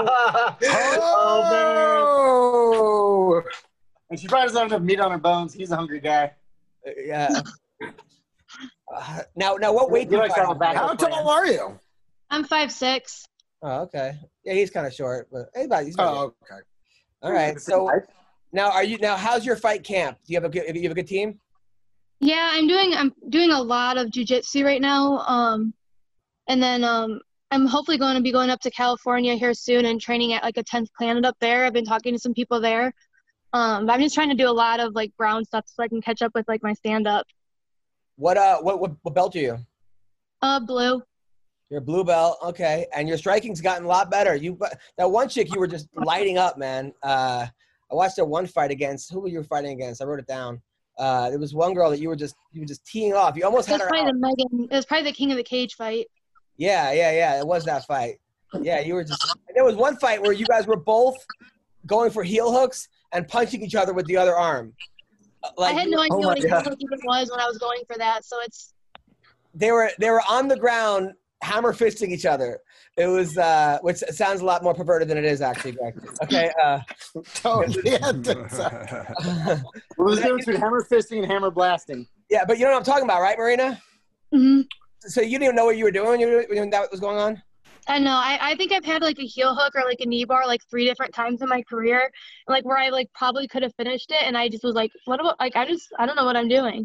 Oh, And she probably doesn't have enough meat on her bones. He's a hungry guy. Yeah. Now, what weight do You you like to have a fight? backup how plan. tall are you? I'm 5'6". Oh, okay. Yeah, he's kind of short, but he's about Oh, okay. all right. So now, how's your fight camp? Do you have a good team? Yeah, I'm doing a lot of jujitsu right now. And then I'm hopefully going to be going up to California here soon and training at like a 10th Planet up there. I've been talking to some people there. But I'm just trying to do a lot of like ground stuff so I can catch up with like my stand up. What belt are you? Blue. You're a blue belt, okay. And your striking's gotten a lot better. That one chick you were just lighting up, man. I watched that one fight against. Who were you fighting against? I wrote it down. There was one girl that you were just teeing off. You almost had her out. It was probably the King of the Cage fight. Yeah. It was that fight. Yeah, you were just. There was one fight where you guys were both going for heel hooks and punching each other with the other arm. I had no idea my what a heel God. hook even was when I was going for that. So it's They were on the ground hammer fisting each other. It was which sounds a lot more perverted than it is actually, Greg. Okay. Totally. What was the difference between hammer fisting and hammer blasting? Yeah, but you know what I'm talking about, right, Marina? mhm. So you didn't even know what you were doing when that was going on? I know. I think I've had like a heel hook or like a knee bar like 3 different times in my career, and like where I like probably could have finished it, and I just was like, what about like I don't know what I'm doing.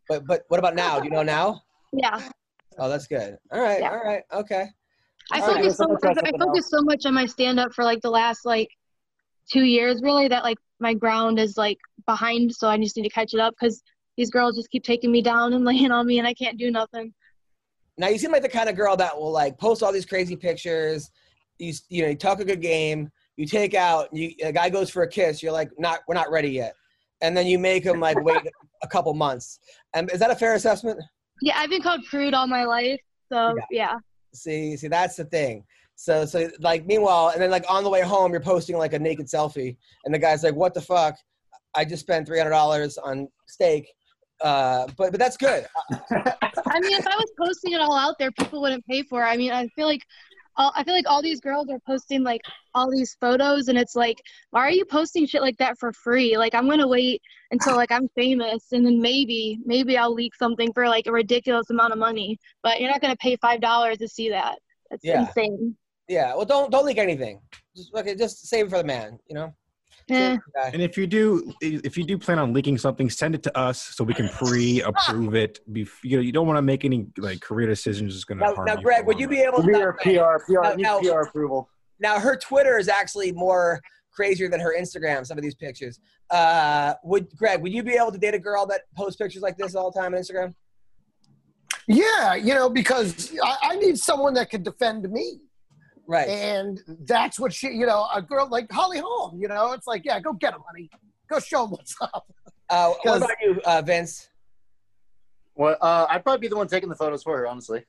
But what about now? Do you know now? Yeah. Oh, that's good. All right. Yeah. All right. Okay. I All right. focus so much on my stand up for like the last like 2 years really that like my ground is like behind, so I just need to catch it up because these girls just keep taking me down and laying on me and I can't do nothing. Now you seem like the kind of girl that will like post all these crazy pictures. You talk a good game. You take out. A guy goes for a kiss. You're like, we're not ready yet, and then you make him like wait a couple months. Is that a fair assessment? Yeah, I've been called prude all my life, so yeah. See, that's the thing. So like meanwhile, and then like on the way home, you're posting like a naked selfie, and the guy's like, "What the fuck? I just spent $300 on steak." But that's good. I mean, if I was posting it all out there, people wouldn't pay for it. I mean, I feel like all these girls are posting like all these photos, and it's like, why are you posting shit like that for free? Like, I'm gonna wait until like I'm famous, and then maybe I'll leak something for like a ridiculous amount of money. But you're not gonna pay $5 to see that. That's insane. Yeah. Well, don't leak anything. Just save it for the man. Yeah. And if you do plan on leaking something, send it to us so we can pre-approve it. You don't want to make any like career decisions that's going to harm you. Now, Greg, would you be able to PR approval? Now, her Twitter is actually more crazier than her Instagram. Some of these pictures. Would you be able to date a girl that posts pictures like this all the time on Instagram? Yeah, because I need someone that can defend me. Right. And that's what a girl like Holly Holm, it's like, yeah, go get him, honey. Go show him what's up. What about you, Vince? Well, I'd probably be the one taking the photos for her, honestly.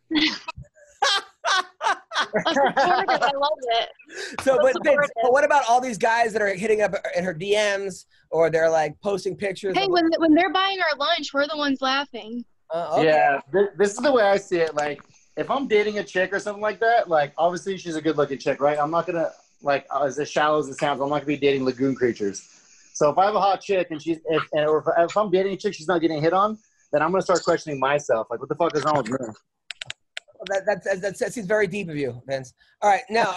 I love it. So, but Vince, what about all these guys that are hitting up in her DMs or they're like posting pictures? Hey, when they're buying our lunch, we're the ones laughing. Okay. Yeah, this is the way I see it. Like, if I'm dating a chick or something like that, like, obviously she's a good-looking chick, right? I'm not gonna, like, as shallow as it sounds, I'm not gonna be dating lagoon creatures. So if I have a hot chick and if I'm dating a chick, she's not getting hit on, then I'm gonna start questioning myself. Like, what the fuck is wrong with me? That seems very deep of you, Vince. All right, now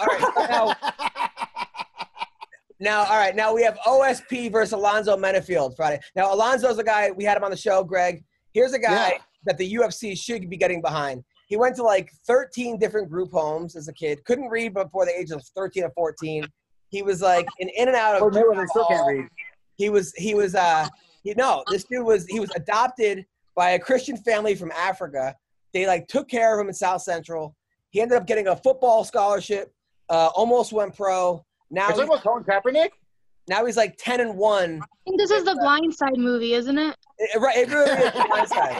we have OSP versus Alonzo Menafield Friday. Now Alonzo's a guy, we had him on the show, Greg. Here's a guy that the UFC should be getting behind. He went to like 13 different group homes as a kid. Couldn't read before the age of 13 or 14. He was like in and out of. Still can't read. This dude was adopted by a Christian family from Africa. They like took care of him in South Central. He ended up getting a football scholarship. Almost went pro. Now you're talking about Colin Kaepernick? Now he's like 10-1. I think this is the Blind Side movie, isn't it? Right, it really is the Blind Side.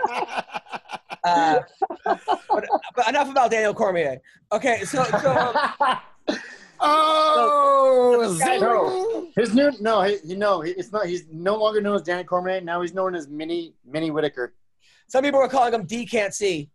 But enough about Daniel Cormier. Okay, so he's no longer known as Daniel Cormier. Now he's known as Minnie Whitaker. Some people are calling him D Can't See.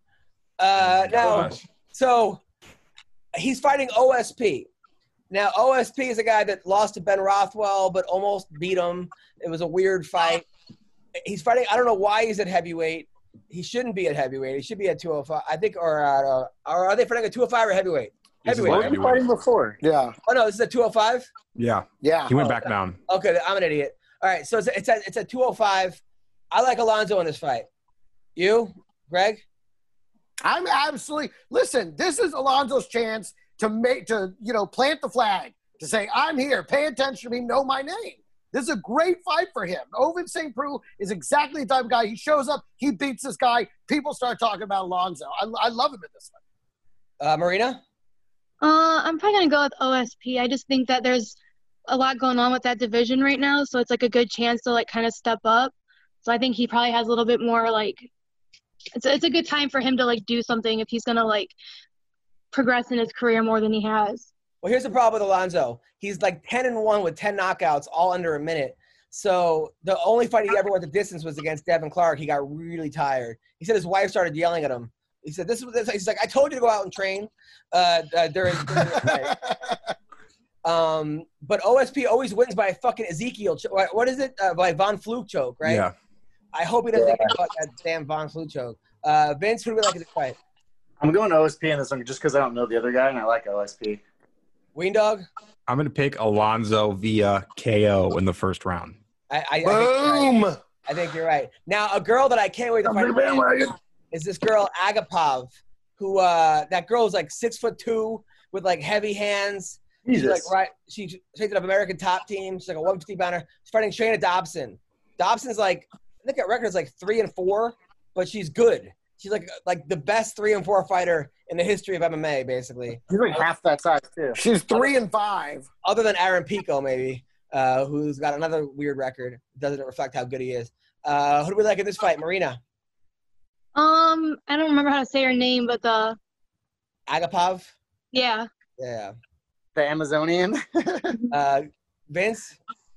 So he's fighting OSP. Now OSP is a guy that lost to Ben Rothwell, but almost beat him. It was a weird fight. He's fighting. I don't know why he's at heavyweight. He shouldn't be at heavyweight. He should be at 205. I think, or are they fighting at 205 or heavyweight? Heavyweight. What were you fighting before? Yeah. Oh no, this is at 205. Yeah. Yeah. He went back down. Okay, I'm an idiot. All right, so it's at 205. I like Alonzo in this fight. You, Greg? I'm absolutely listen. This is Alonzo's chance to plant the flag, to say I'm here. Pay attention to me. Know my name. This is a great fight for him. Ovince St. Preux is exactly the type of guy. He shows up, he beats this guy. People start talking about Alonzo. I love him in this fight. Marina? I'm probably going to go with OSP. I just think that there's a lot going on with that division right now, so it's like a good chance to like kind of step up. So I think he probably has a little bit more like it's a good time for him to like do something if he's going to like progress in his career more than he has. Well, here's the problem with Alonzo. He's like 10-1 with 10 knockouts, all under a minute. So the only fight he ever went the distance was against Devin Clark. He got really tired. He said his wife started yelling at him. He said, he's like, I told you to go out and train during the fight. But OSP always wins by a fucking Ezekiel. What is it? By Von Flue choke, right? Yeah. I hope he doesn't get caught that damn Von Flue choke. Vince, who do we like in this fight? I'm going OSP in this one just because I don't know the other guy, and I like OSP. Ween Dog? I'm going to pick Alonzo via KO in the first round. Boom! I think you're right. Now, a girl that I can't wait to find out is this girl Agapov, who that girl is like 6'2" with like heavy hands. Jesus. She's like she's taking up American Top Team. She's like a 150 pounder. She's fighting Shayna Dobson. Dobson's like, I think her record is like 3-4, but she's good. She's like the best 3-4 fighter in the history of MMA, basically. She's like half that size too. She's 3-5. Other than Aaron Pico, maybe, who's got another weird record. Doesn't reflect how good he is. Who do we like in this fight, Marina? I don't remember how to say her name, but Agapov? yeah. Yeah. The Amazonian. Vince?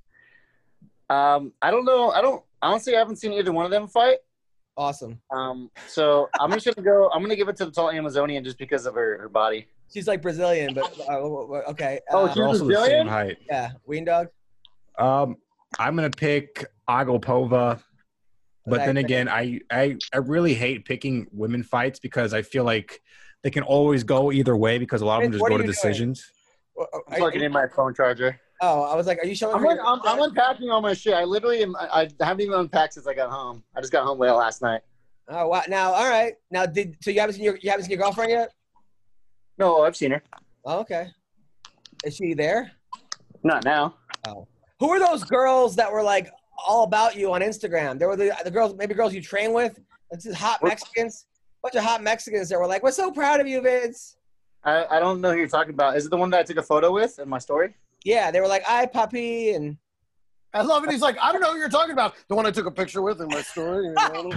I don't know. Honestly, I haven't seen either one of them fight. Awesome. So I'm just gonna give it to the tall Amazonian just because of her body. She's like Brazilian, but okay. Oh, she's They're also the Brazilian? same height. Yeah. Ween Dog? I'm gonna pick Agapova, but then again, I really hate picking women fights because I feel like they can always go either way because a lot of them just What go are to you doing? decisions. I'm plugging in my phone charger. Oh, I was like, are you showing? I'm unpacking all my shit. I literally I haven't even unpacked since I got home. I just got home late last night. Oh wow! Now, all right. Now, so you haven't seen your girlfriend yet? No, I've seen her. Oh, okay. Is she there? Not now. Oh. Who are those girls that were like all about you on Instagram? There were the girls, maybe girls you train with. It's just hot Mexicans. Bunch of hot Mexicans that were like, "We're so proud of you, Vince." I don't know who you're talking about. Is it the one that I took a photo with in my story? Yeah, they were like, "I puppy," and I love it. He's like, I don't know who you're talking about. The one I took a picture with in my story. That's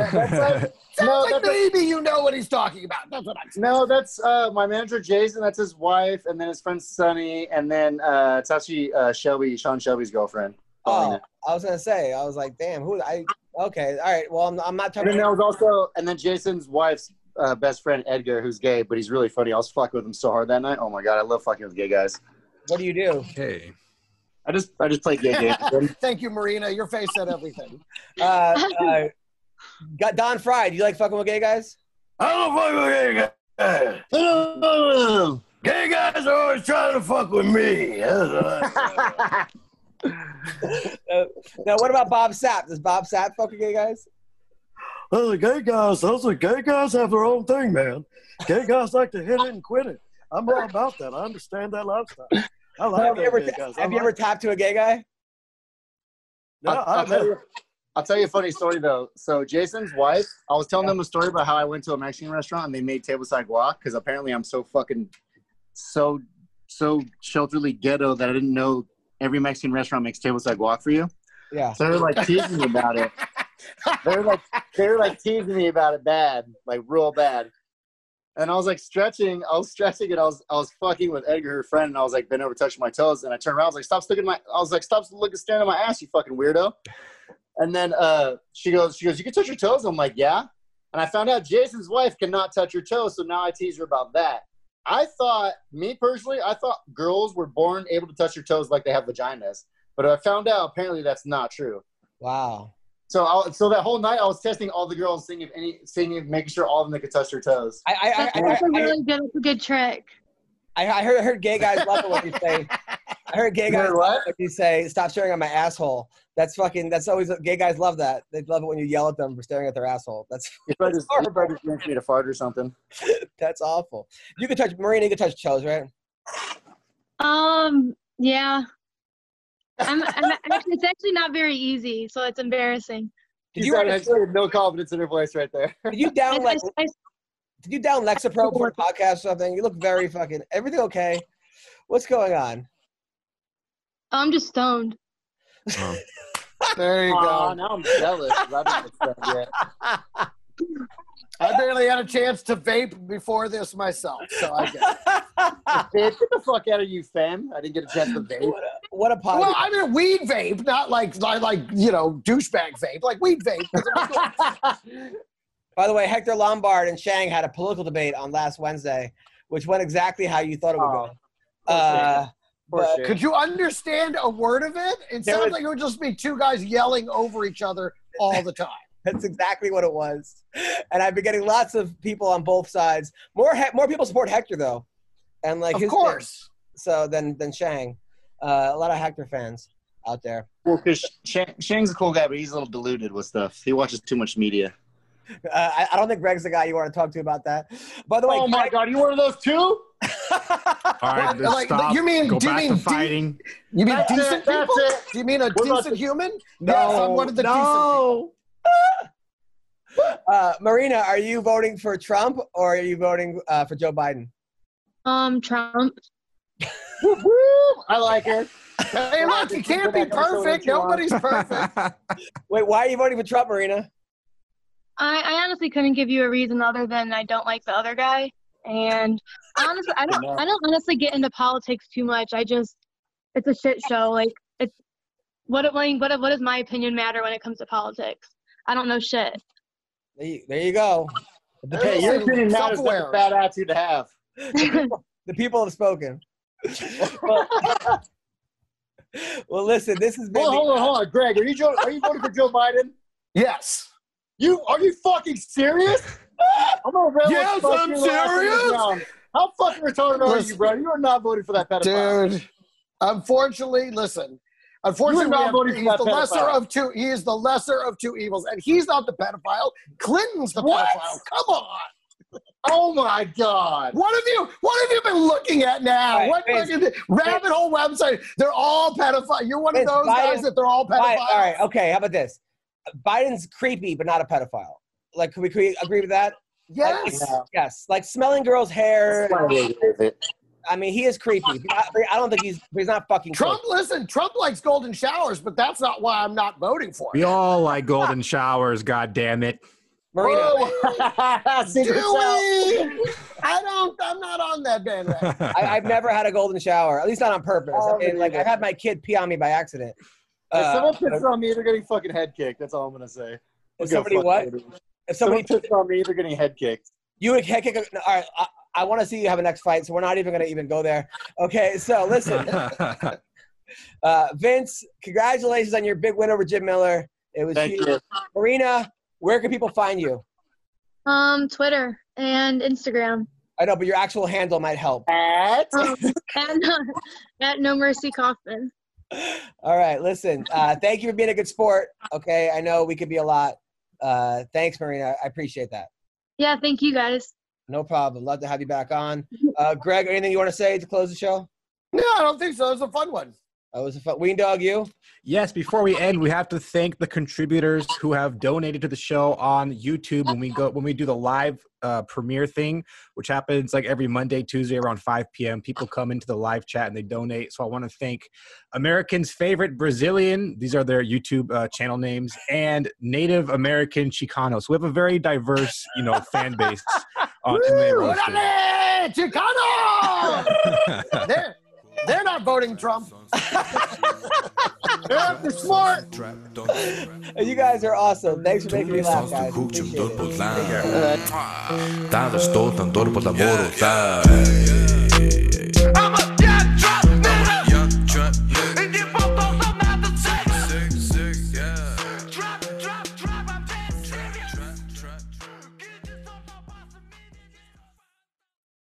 Maybe you know what he's talking about. That's what I'm saying. No, that's my manager Jason. That's his wife, and then his friend Sunny, and then it's actually Sean Shelby's girlfriend. oh, I was gonna say, I was like, "Damn, who?" Okay, all right. Well, I'm not And talking. then there was also, and then Jason's wife's best friend Edgar, who's gay, but he's really funny. I was fucking with him so hard that night. Oh my god, I love fucking with gay guys. What do you do? Okay. I just play gay games. Thank you, Marina. Your face said everything. Got Don Fry. Do you like fucking with gay guys? I don't fuck with gay guys. Gay guys are always trying to fuck with me. Now, what about Bob Sapp? Does Bob Sapp fuck with gay guys? Those gay guys have their own thing, man. Gay guys like to hit it and quit it. I'm all about that. I understand that lifestyle. I like Have you ever, gay guys. have you ever tapped to a gay guy? I'll tell you a funny story though. So Jason's wife, I was telling them a story about how I went to a Mexican restaurant and they made tableside guac because apparently I'm so fucking so shelterly ghetto that I didn't know every Mexican restaurant makes tableside guac for you. Yeah. So they were like teasing me about it. They were like teasing me about it bad, like real bad. And I was like stretching. I was stretching and I was fucking with Edgar, her friend, and I was like bent over touching my toes. And I turned around. I was like, stop staring at my ass, you fucking weirdo. And then she goes, you can touch your toes. I'm like, yeah. And I found out Jason's wife cannot touch her toes, so now I tease her about that. I thought girls were born able to touch their toes like they have vaginas. But I found out apparently that's not true. Wow. So that whole night I was testing all the girls, making sure all of them could touch their toes. That's a good trick. I heard gay guys love it when you say. I heard gay guys love it when you say, "Stop staring at my asshole." That's always gay guys love that. They love it when you yell at them for staring at their asshole. That's you probably just wants me to fart or something. That's awful. You can touch Marina. You can touch toes, right? Yeah. It's actually not very easy, so it's embarrassing. Did you no confidence in her voice right there? Did you down Lexapro for a podcast or something? You look very fucking. Everything okay? What's going on? I'm just stoned. There you go. Now I'm jealous. I haven't been stoned yet. I barely had a chance to vape before this myself, so I get Get the fuck out of you, fam. I didn't get a chance to vape. What a podcast. Well, I mean, weed vape, not like douchebag vape, like weed vape. By the way, Hector Lombard and Shang had a political debate on last Wednesday, which went exactly how you thought it would go. But could you understand a word of it? It sounds like it would just be two guys yelling over each other all the time. That's exactly what it was. And I've been getting lots of people on both sides. More people support Hector though, and like of course. Than Shang. A lot of Hector fans. out there. Well, because Shang's a cool guy, but he's a little deluded with stuff. He watches too much media. I don't think Greg's the guy you want to talk to about that. By the way, oh my God, you one of those too? All right, Like, stop. you mean- Go do you back mean to fighting. You mean That's decent it, that's people? it. Do you mean a What about decent the- human? No, Yes, I'm one of the decent people. Marina, are you voting for Trump or are you voting for Joe Biden? Trump. Woo, woo. I like it. Hey, look, you can't be perfect. Nobody's perfect. Wait, why are you voting for Trump, Marina? I honestly couldn't give you a reason other than I don't like the other guy. And honestly, I don't honestly get into politics too much. It's a shit show. Like, it's what does my opinion matter when it comes to politics? I don't know shit. There you go. Hey, your opinion matters. That's Self-aware. a bad attitude to have. The people have spoken. Well, listen, this has been. Hold on, Greg. Are you voting for Joe Biden? Yes. Are you fucking serious? I'm gonna Yes, I'm serious. How fucking retarded are you, bro? You are not voting for that pedophile. Dude, unfortunately, Unfortunately, not voting for he's that the lesser pedophile. of two. He is the lesser of two evils, and he's not the pedophile. Clinton's the What? pedophile. Come on. Oh my God. What have you been looking at now? All right, What Vince, fucking rabbit hole website? They're all pedophiles. You're one of Vince, those Biden- guys that they're all pedophiles. All right, okay. How about this? Biden's creepy, but not a pedophile. Like, can we agree with that? Yes. Like, yes. Like smelling girls' hair. I mean, he is creepy. I don't think he's not fucking Trump likes golden showers, but that's not why I'm not voting for We him. all like golden showers. God damn it! Marina. Do we? I'm not on that bandwagon. I've never had a golden shower, at least not on purpose. Oh, I mean, like, I've had my kid pee on me by accident. If someone pisses on me, they're getting fucking head kicked. That's all I'm gonna say. If somebody what? If somebody pisses on me, they're getting head kicked. You would head kick. All right, I want to see you have a next fight, so we're not even going to even go there. Okay, so listen, Vince, congratulations on your big win over Jim Miller. It was Thank huge. you. Marina, where can people find you? Twitter and Instagram. I know, but your actual handle might help. At At No Mercy Kaufman. All right, listen. Thank you for being a good sport. Okay, I know we could be a lot. Thanks, Marina. I appreciate that. Yeah, thank you guys. No problem. Love to have you back on. Greg, anything you want to say to close the show? No, I don't think so. It was a fun one. It was a fun. Ween Dog, you? Yes, before we end, we have to thank the contributors who have donated to the show on YouTube when we do the live premiere thing, which happens like every Monday, Tuesday around 5 p.m. People come into the live chat and they donate. So I want to thank American's Favorite Brazilian. These are their YouTube channel names, and Native American Chicanos. We have a very diverse, fan base. In the Orale, Chicano! They're not voting Trump. They're smart. You guys are awesome. Thanks for making me laugh, guys. Hoek je hem Appreciate it. door Daar is dood en dorp op de morgen.